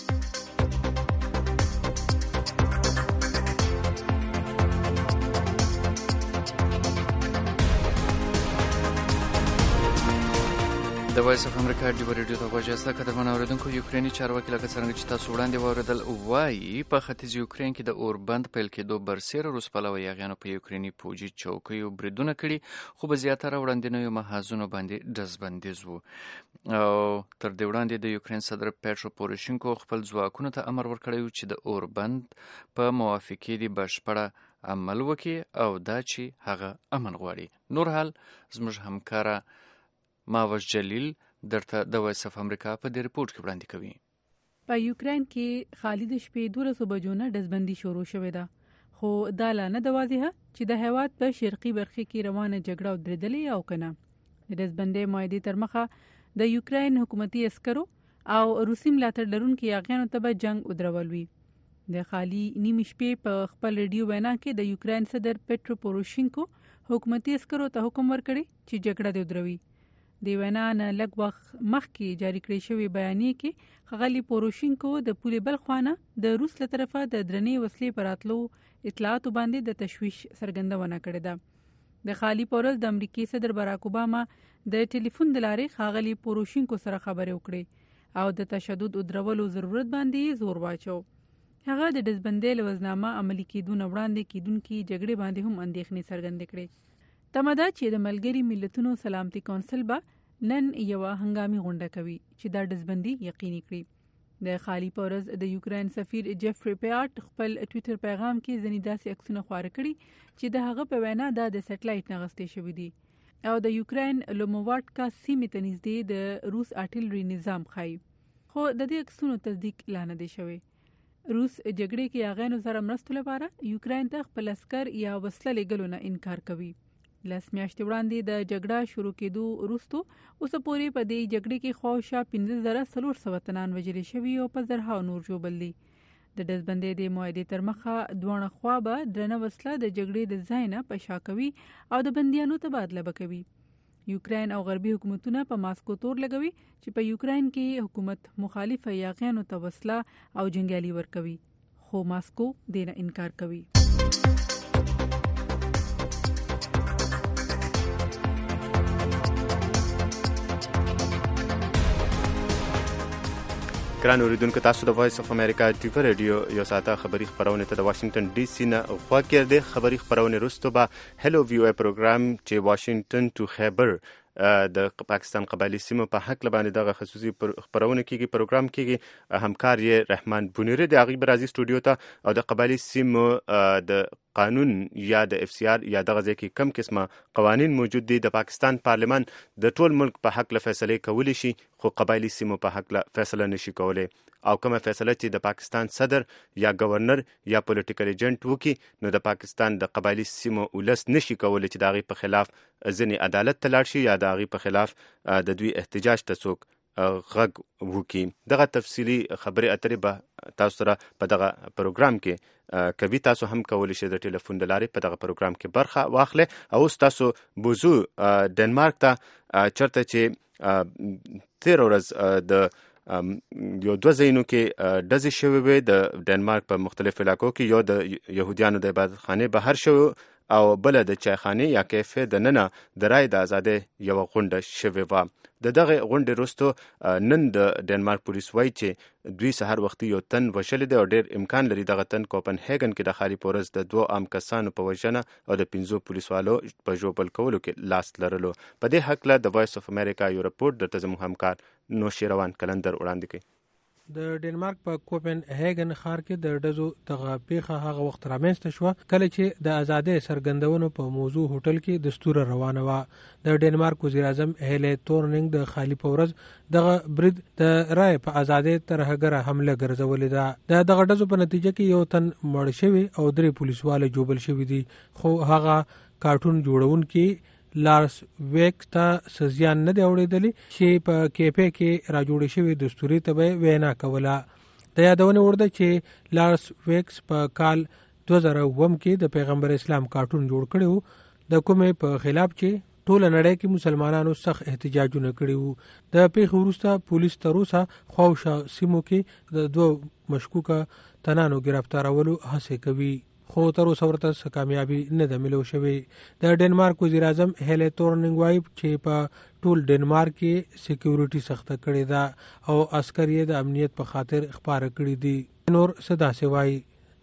د وایس اف امریکا ډیوا ریډیو ته غوږ یاست. قدرمن اورېدونکو، یوکریني چارواکي لکه څرنګه چې تاسو وړاندې واورېدل وایي په ختیځ یوکرین کې د اوربند پیل کېدو برسېره روس پلوه یاغیانو په یوکریني پوځي چوکیو بریدونه کړي، خو په زیاتره وړاندینیو محاذونو باندې ډزبندیز وو. او تر دې وړاندې د یوکرین صدر پیټرو پوروشینکو خپل ځواکونو ته امر ورکړی و چې د اوربند په موافقې دې بشپړه عمل وکړي او دا چې هغه امن غواړي. نور حال زموږ همکاره ماوش جلیل درته د وایس اف امریکا په دې ریپورت کې وړاندې کوي. په یوکرین کې خالي د شپې دولسو بجو نه ډزبندي شروع شوې ده، خو دا لا نه ده واضحه چې د هیواد په شرقي برخه کې روانه جګړه ودرېدلې او کنه. د ډزبندۍ معاهدې تر مخه د یوکرین حکومتي عسکرو او روسي ملاتړ لرونکو یاغیانو ته به جنگ ودرول وي. د خالي نیمې شپې په خپل ریډیو وینا کې د یوکرین صدر پیټرو پوروشینکو حکومتي عسکرو ته حکم ورکړی چې جګړه دې ودروي. د وینا نه لږ وخت مخکې جاری کړی شوی بیانیه کې ښاغلي پوروشینکو د پولې بل خوانه د روس له طرفه د درنې وسلې پر راتلو اطلاعاتو باندې د تشویش څرګندونه کړې ده. د خالي پورز د امریکای صدر باراک اوباما د ټلیفون د لارې ښاغلي پوروشینکو سره خبرې وکړې او د تشدد ودرولو ضرورت باندې زور واچو. هغه د ډزبندۍ له وزنامه عملي کېدو نه وړاندې کېدونکي جګړې باندې هم اندېښنې څرګندې کړې. تمه ده چې د ملګري ملتونو سلامتي کونسل به نن یوه هنګامي غونډه کوي چې دا ډزبندي یقیني کړي. د خالي پورز د یوکرین سفیر جیفری پیاټ خپل ټویټر پیغام کې ځینې داسې عکسونه خپاره کړي چې د هغه په وینا دا د سټلایټ نه اخیستل شوي دي او د یوکرین لوموواټکا سیمې ته نږدې د روس آرټیلري نظام ښایي، خو د دې عکسونو تصدیق لا نه دی شوی. روس جګړې کې یاغیانو سره مرستو لپاره یوکرین ته خپل عسکر یا وسله لېږلو نه انکار کوي. لس میاشتې وړاندې د جګړه شروع کېدو وروسته اوسه پورې په دې جګړې کې خواوشا پنځه زره څلور سوه تنان وژلي شوي او په زرهاو نور ژوبل دي. د ډزبندۍ د معاهدې تر مخه دواړه خوا به درنه وسله د جګړې د ځای نه په شا کوي او د بندیانو تبادله به کوي. یوکرین او غربي حکومتونه په ماسکو تور لګوي چې په یوکرین کې حکومت مخالف یاغیانو ته وسله او جنګیالي ورکوي، خو ماسکو دې نه انکار کوي. ګران اوریدونکو، تاسو د وایس اف امریکا ډیوا ریډیو یو ساعته خبري خبرونه ته د واشنگټن ډي سي نه غوږ کړئ. خبري خبرونه وروسته به هلو وی او پروګرام چې واشنگټن ټو خیبر د پاکستان قبایلی سیمو په حق لباندې دغه خصوصي خبرونه کیږي پروګرام کیږي. همکار یې رحمان بونیری د هغې برازي سټوډیو ته او د قبایلی سیمو د قانون یا د اف سی آر یا دغه ځای کې کم قسمه قوانین موجود دي. د پاکستان پارلمان د ټول ملک په حق له فیصلې کولی شي، خو قبایلی سیمو په حق له فیصله نشي کولی. او کومه فیصله چې د پاکستان صدر یا گورنر یا پولیټیکل ایجنټ وکي، نو د پاکستان د قبایلی سیمو ولس نشي کولی چې د هغې په خلاف ځینې عدالت ته لاړ شي یا د هغې په خلاف د دوی احتجاج ته څوک غږ وکړي. دغه تفصیلي خبرې اترې به تاسو سره په دغه پروګرام کې کوي. تاسو هم کولی شئ د ټلیفون د لارې په دغه پروګرام کې برخه واخلئ. او اوس تاسو بوزو ډنمارک ته چېرته چې تېره ورځ د یو دوه ځایونو کې ډزې شوې وې د ډنمارک په مختلفو علاقو کې. یو د یهودیانو د عبادت خانې بهر شوی او بله د چایخانې یا کیفې د ننه د رای د ازادۍ یوه غونډه شوې وه. د دغه غونډې وروسته نن د ډنمارک پولیس وایي چې دوی سهار وختي یو تن وژلی دی او ډېر امکان لري دغه تن کوپنهیګن کې د خالي په ورځ د دوو عام کسانو په وژنه او د پنځو پولیسوالو په ژوبل کولو کې لاس لرلو. په دې هکله د وایس اف امریکا یو رپورټ درته زموږ همکار نوشیروان کلندر وړاندې کوي. د ډنمارک په کوپن هیګن ښار کې د ډزو دغه پیښه هغه وخت رامنځته شوه کله چې د ازادۍ څرګندونو په موضوع هوټل کې دستوره روانه وه. د ډنمارک وزیر اعظم هیله تورنینګ د خالي په ورځ دغه برید د رای په ازادۍ ترهګره حمله ګرځولې ده. د دغه ډزو په نتیجه کې یو تن مړ شوی او درې پولیسوال جوبل شوي دي. خو هغه کارټون جوړونکي لارس ویکس ته سزیان نه دی اورېدلی چې په کیفې کې را جوړې شوې دستوري ته به وینا کوله. د یادونې وړ ده چې لارس ویکس په کال دوه زره اووم کې د پیغمبر اسلام کارټون جوړ کړی وو د کومې په خلاف چې ټوله نړۍ کې مسلمانانو سخت احتجاجونه کړي وو. د پیښې وروسته پولیس تر اوسه خواوشا سیمو کې د دوه مشکوکه تنانو ګرفتارولو هڅې کوي خو تر اوسه ورته کامیابي نه ده ملو شوې. د ډنمارک وزیر اعظم هیله تورنینګ وایي چې په ټول ډنمارک کې سکیورټي سخته کړې ده او عسکر یې د امنیت په خاطر خپاره کړي دي. نور څه داسې وایي.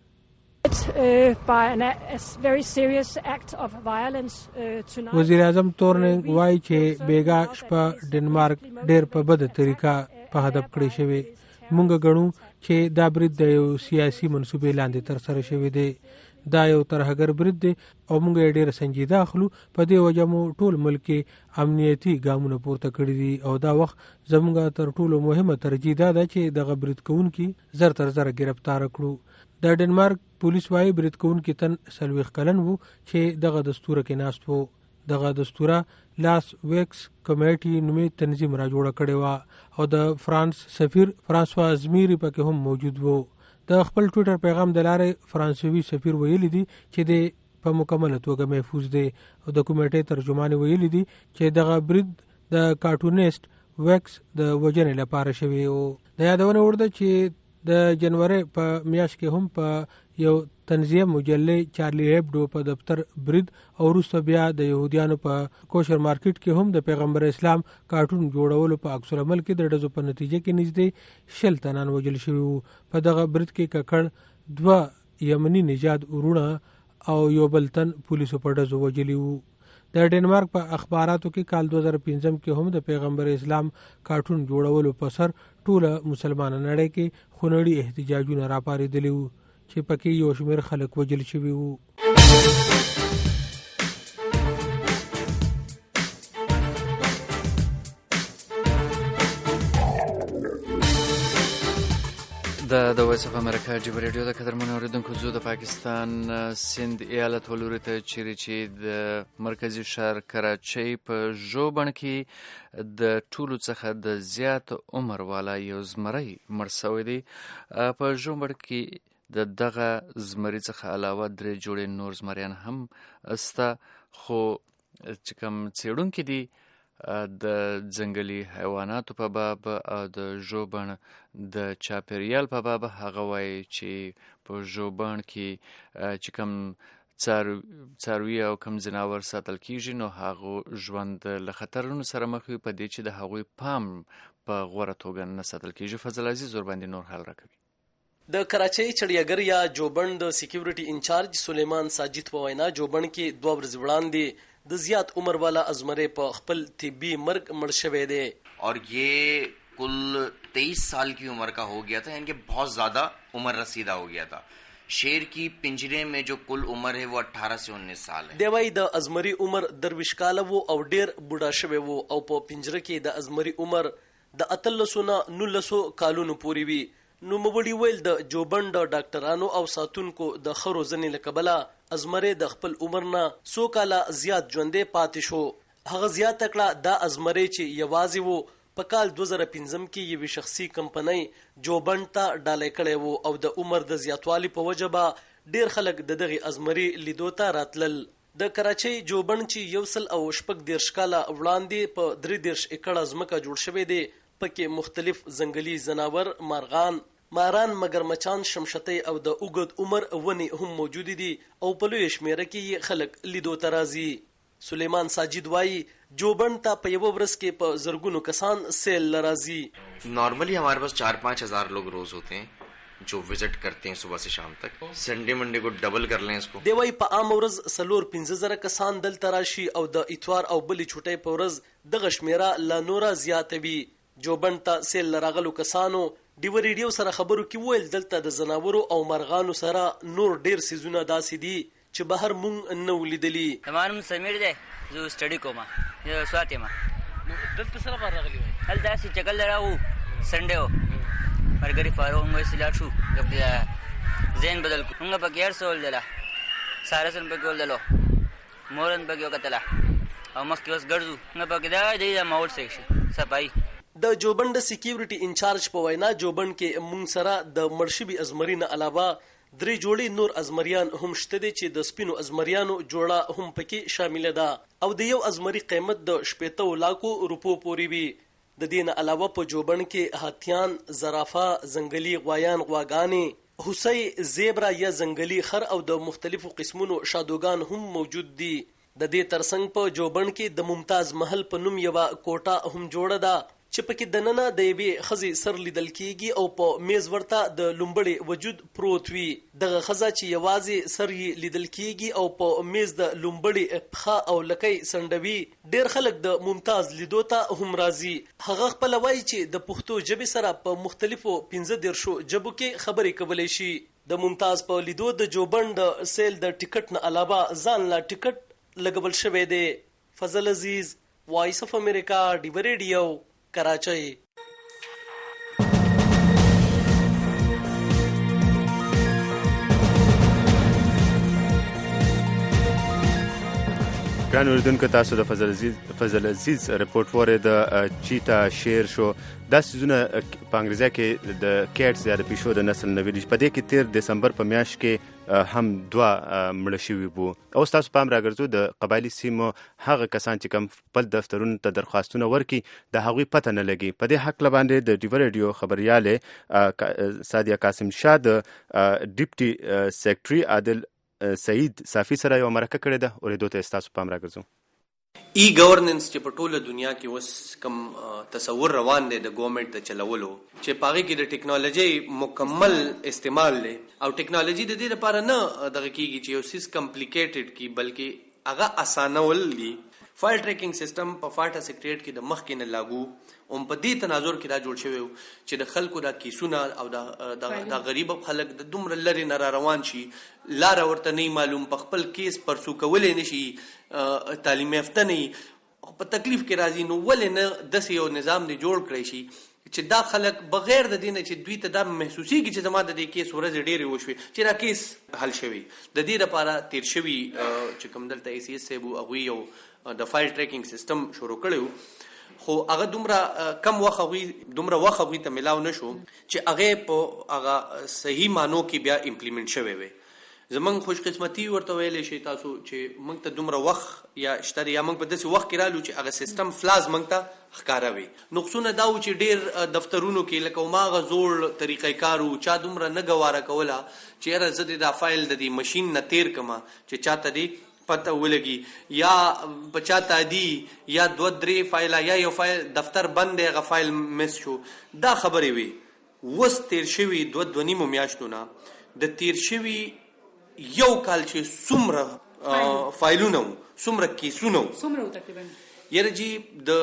وزیر اعظم تورنینګ وایي چې بیګا شپه ډنمارک ډېر په بده طریقه په هدف کړی شوی. مونږ ګڼو چې دا برید د یو سیاسي منصوبې لاندې ترسره شوی دی. دا یو ترهګر برید دی او مونږ یې ډېر سنجیده اخلو. په دې وجه مو ټول ملک کې امنیتي ګامونه پورته کړي دي او دا وخت زموږ تر ټولو مهمه ترجیح دا ده چې دغه برید کوونکي زر تر زره ګرفتار کړو. د ډنمارک پولیس وايي برید کوونکي تن څلوېښت کلن وو چې دغه دستوره کې ناست وو. دغه دستوره لاس ویکس کمیټي نومي تنظیم را جوړه کړې وه او د فرانس سفیر فرانسوا ازمیری پکې هم موجود وو. د خپل ټویټر پیغام د لارې فرانسوي سفیر ویلي دي چې د په مکمله توګه محفوظ دی او د کمیټې ترجمان ویلي دي چې دغه برید د کارټونیسټ ویکس د وژنې لپاره شوی و. د یادونه وړ ده چې د جنوري په میاشت کې هم په یو تنزیه مجلې چارلی هیبډو په دفتر برید او وروسته بیا د یهودیانو په کوشر مارکیټ کې هم د پیغمبر اسلام کارټون جوړولو په عکس العمل کې د ډزو په نتیجه کې نږدې شل تنان وژل شوي وو. په دغه برید کې ککړ دوه یمني نژاد وروڼه او یو بل تن پولیسو په ډزو وژلي وو. د ډنمارک په اخباراتو کې کال دوه زره پنځم کې هم د پیغمبر اسلام کارټون جوړولو په سر ټوله مسلمانه نړۍ کې خونړي احتجاجونه راپارېدلي وو چې پکې یو شمېر خلک وژل شوي وو. د د وایس اف امریکا جبر ریډیو د قدرمنو اوریدونکو زو د پاکستان سند ایالت ولوري ته چیرې چې د مرکزی ښار کراچۍ په ژوبڼ کې د ټولو څخه د زیات عمر والا یو زمری مړ شوی دی. په ژوبڼ کې د دغه زمری څخه علاوه درې جوړې نور زمریان هم استه خو چې کوم څېړونکي دي د ځنګلي حیواناتو په باب او د ژوبڼ د چاپیریال په باب هغه وایي چې په ژوبڼ کې چې کوم څاروي او کوم ځناور ساتل کیږي نو هغه ژوند له خطرونو سره مخ وي په دې چې د هغوی پام په غوره توګه نه ساتل کیږي. فضل عزیز ورباندې نور حال راکوي. د کراچۍ چړیاګر یا جوبڼ د سکیورټي انچارج سلیمان ساجد په وینا جوبڼ کې دوه ورځې وړاندې د زیات عمر والا ازمرے په خپل طبی مرگ مړ شوی دی اور یہ کل تیئیس سال کی عمر کا ہو گیا تھا, یعنی کہ بہت زیادہ عمر رسیدہ ہو گیا تھا. شیر کی پنجرے میں جو کل عمر ہے وہ اٹھارہ سے انیس سال ہے. دی وای د ازمري عمر درویش کاله وو او ډیر بوډا شوی وو او په پنجره کې د ازمري عمر د اتلسو نه نولسو کالونو پورې وي. نو مبوډي ویل د جوبڼ د ډاکټرانو او ساتونکو د خرو ځنې لکبله ازمري د خپل عمر نه څو کاله زیات ژوندې پاتې شو. هغه زیات کړه دا ازمري چې یوازې وو په کال دوه زره پنځم کې یوې شخصي کمپنۍ جوبند ته ډالۍ کړی و او د عمر د زیاتوالي په وجه به ډېر خلک د دغې ازمري لیدو ته راتلل. د کراچۍ جوبند چې یو سل او شپږ دېرش کاله وړاندې په درې دېرش ایکړه ځمکه جوړ شوی دی، پکې مختلف ځنګلي ځناور، مارغان، ماران، مګرمچان، شمشتۍ او د اوږد عمر ونې هم موجود دي او په لویه شمېره کې خلک لیدو ته راځي. سلیمان ساجد وایي جوبند ته په یوه ورځ کې په زرګونو کسان سیل لراځي. Normally हमारे पास चार पाँच हजार लोग रोज होते हैं जो विजिट करते हैं सुबह से शाम तक. संडे मंडे को डबल कर लें इसको. دی وایي په عام ورځ څلور پنځه زره کسان دلته راشي او د اتوار او بلې چوټۍ په ورځ دغه شمېره لا نوره زیاته وي. جوبند ته سیل لراغلو کسانو ډیو ریډیو سره خبرو کې وویل دلته د ځناورو او مرغانو سره نور ډېر څیزونه داسې دي چې بهر مونږ نه ولیدلي. زما نوم سمیر دی، زه سټډي کوم، زه سوات یم. دلته سره بهر راغلي وای؟ هلته داسې چکل راغو، سنډې و، ملګري فاروق موږ یې لاړ شو، ذهن بدل کړو. موږ پکې هر څه ولیدله، سارسن پکې ولیدلو، مورن پکې وکتله او مخکې اوس ګرځو. موږ پکې دا دی د ماحول سیکشن صفایي. د جوبند سکیورټي انچارج په وینا جوبند کې مونږ سره د مرشبي ازمري نه علاوه درې جوړې نور ازمریان هم شته دي چې د سپینو ازمریانو جوړه هم پکې شامله ده او د یو ازمري قیمت د شپېته لاکو روپو پورې وي. د دې نه علاوه په جوبند کې هاتیان، زرافه، ځنګلي غوایان، غواګانې، هوسۍ، زیبرا یا ځنګلي خر او د مختلفو قسمونو شادوګان هم موجود دي. د دې ترڅنګ په جوبند کې د ممتاز محل په نوم یوه کوټه هم جوړه ده چې پکې دننه د یوې ښځې سر لیدل کیږي او په میز ورته د لومبړې وجود پروت وي. دغه ښځه چې یوازې سر یې لیدل کیږي او په میز د لومبړې پښه او لکۍ سنډوي، ډېر خلک د ممتاز لیدو ته هم راځي. هغه خپله وایي چې د پښتو ژبې سره په مختلفو پنځه دېرشو ژبو کې خبرې کولی شي. د ممتاز په لیدو د جوبند سیل د ټیکټ نه علاوه ځان لا ټیکټ لګول شوی دی. فضل عزیز، وایس اف امریکا، ډیو ریډیو، کراچۍ. ګران اوریدونکو، تاسو د فضل عزیز فضل عزیز رپورټ وره د چیتا، شیر شو دا سيزونه په انګریزي کې د کیټس یا د پیشو د نسل نه ویل. په دې کې تیر دسمبر په میاشت کې هم دوه مړه شوي وو. او تاسو پام راګرځو د قبایلی سیمو هغه کسان چې کوم خپل دفترونو ته درخواستونه ورکي د هغوی پته نه لګي. په دې حق باندې د ډیو ریډیو خبرياله سادیا قاسم شاه د ډیپټي سیکریټري عادل سعید صافي سره یو مرکه کړې ده. اوریدو ته تاسو پام راګرځو. ای گورننس چې په ټوله دنیا کې اوس کوم تصور روان دی د ګورنمنت د چلولو، چې پاغه کې د ټیکنالوژي مکمل استعمال دی او ټیکنالوژي د دې لپاره نه دغه کېږي چې یو سیس کمپلیکیټډ کی، بلکې هغه اسانول دي. فایل ټریکینګ سیستم په فاټا سیکریټریټ کې د مخ کې نه لاګو هم په دې تناظر کې دا جوړ شوی چې د خلکو د کیسونه او د د غریب خلک د دومره لري نه روان شي، لار ورته نه معلوم، په خپل کیس پرسو کولې نشي، تعلیم یافته نه په تکلیف کې راځي. نو ولې نه داسې یو نظام دی جوړ کړی شي چې دا خلک بغیر د دې نه چې دوی ته دا محسوسیږي چې زما د دې کیس ورځ ډېرې وشوي چې دا کیس حل شوی. د دې لپاره تیر شوي چې کوم دلته ای سی ایس صاحب هغوی یو د فایل ټریکینګ سیستم شروع کړی، خو هغه دومره کم وخت هغوی دومره وخت هغوی ته میلاو نه شو چې هغې په هغه صحیح معنو کې بیا امپلیمنټ شوی وی. زمونږ خوش قسمتي ورته ویلی شي تاسو چې موږ ته دومره وخت یا شته یا موږ په داسې وخت کې رالو چې هغه سیستم فلاز موږ ته ښکاره وي. نقصونه دا و چې ډېر دفترونو کې لکه هماغه زوړ طریقې کار و، چا دومره نه ګواره کوله چې یاره زه د دا فایل د دې مشین نه تیر کړم چې چاته دې پته ولګي، یا په چاته دی یا دوه درې فایله یا یو فایل دفتر بند دی هغه فایل مس شو. دا خبرې وي. اوس تیر شوي دوه دوه نیمو میاشتو نه د تیر شوي یو کال چې څومره فایلونه وو، څومره کیسونه وو، څومره تقریبا یاره جی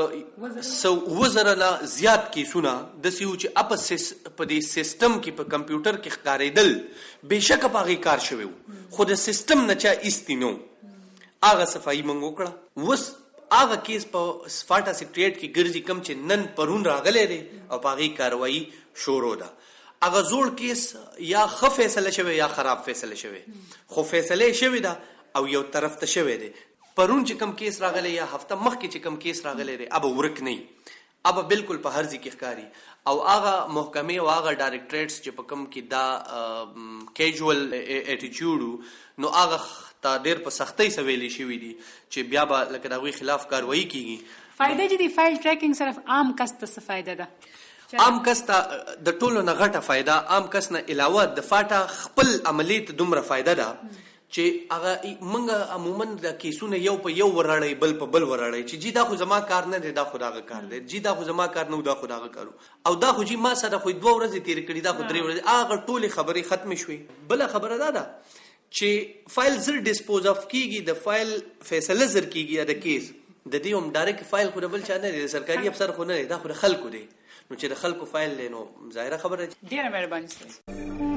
د سو وزره نه زیات کیسونه داسې وو چې اپ په دې سیستم کې په کمپیوټر کې ښکارېدل. بېشکه په هغې کار شوی وو خو د سیستم نه چا ایستی نه و. هغه صفایي موږ وکړه. اوس هغه کیس په فاټا سیکریټریټ کې ګرځي کوم چې نن پرون راغلی دی او په هغې کاروایي شروع ده. هغه زوړ کیس یا ښه فیصله شوی یا خراب فیصله شوی، خو فیصله شوی ده او یو طرف ته شوی دی. پرون چې کوم کیس راغلی یا هفته مخکې چې کوم کیس راغلی دی اب ورک نه اب بالکل په هر ځای کې ښکاری او هغه محکمې او هغه ډایرکټریټس چې په کوم کې دا کیجوال اټیټیوډ نو هغه تا ډېر په سختۍ سویلې شوې دي چې بیا به لکه د هغوی خلاف کاروایي کیږي. فایده چې دی فایل ټریکینګ صرف عام کس ته څه فایده ده؟ عام کس ته د ټولو نه غټه فایده، عام کس نه علاوه د فاټا خپل عملی ته دومره فایده ده چې هغه موږ عموما د کیسونه یو په یو ورړی بل په بل ورړی چې جی دا خو زما کار نه دی، دا خو دغه کار دی، جی دا خو زما کار نه و، دا خو دغه کارو، او دا خو جی ما سره خو دوه ورځې تېرې کړي، دا خو درې ورځې، هغه ټولې خبرې ختمې شوې. بله خبره دا ده چې فایل زر ډسپوز اف کیږي، د فایل فیصله زر کیږي د کیس د دې هم ډایرکټ فایل خو د بل چا نه دی، د سرکاري افسر خو نه دی، دا خو د خلکو دی، نو چې د خلکو فایل دی نو ظاهره خبره. ډېره مهرباني ستاسو.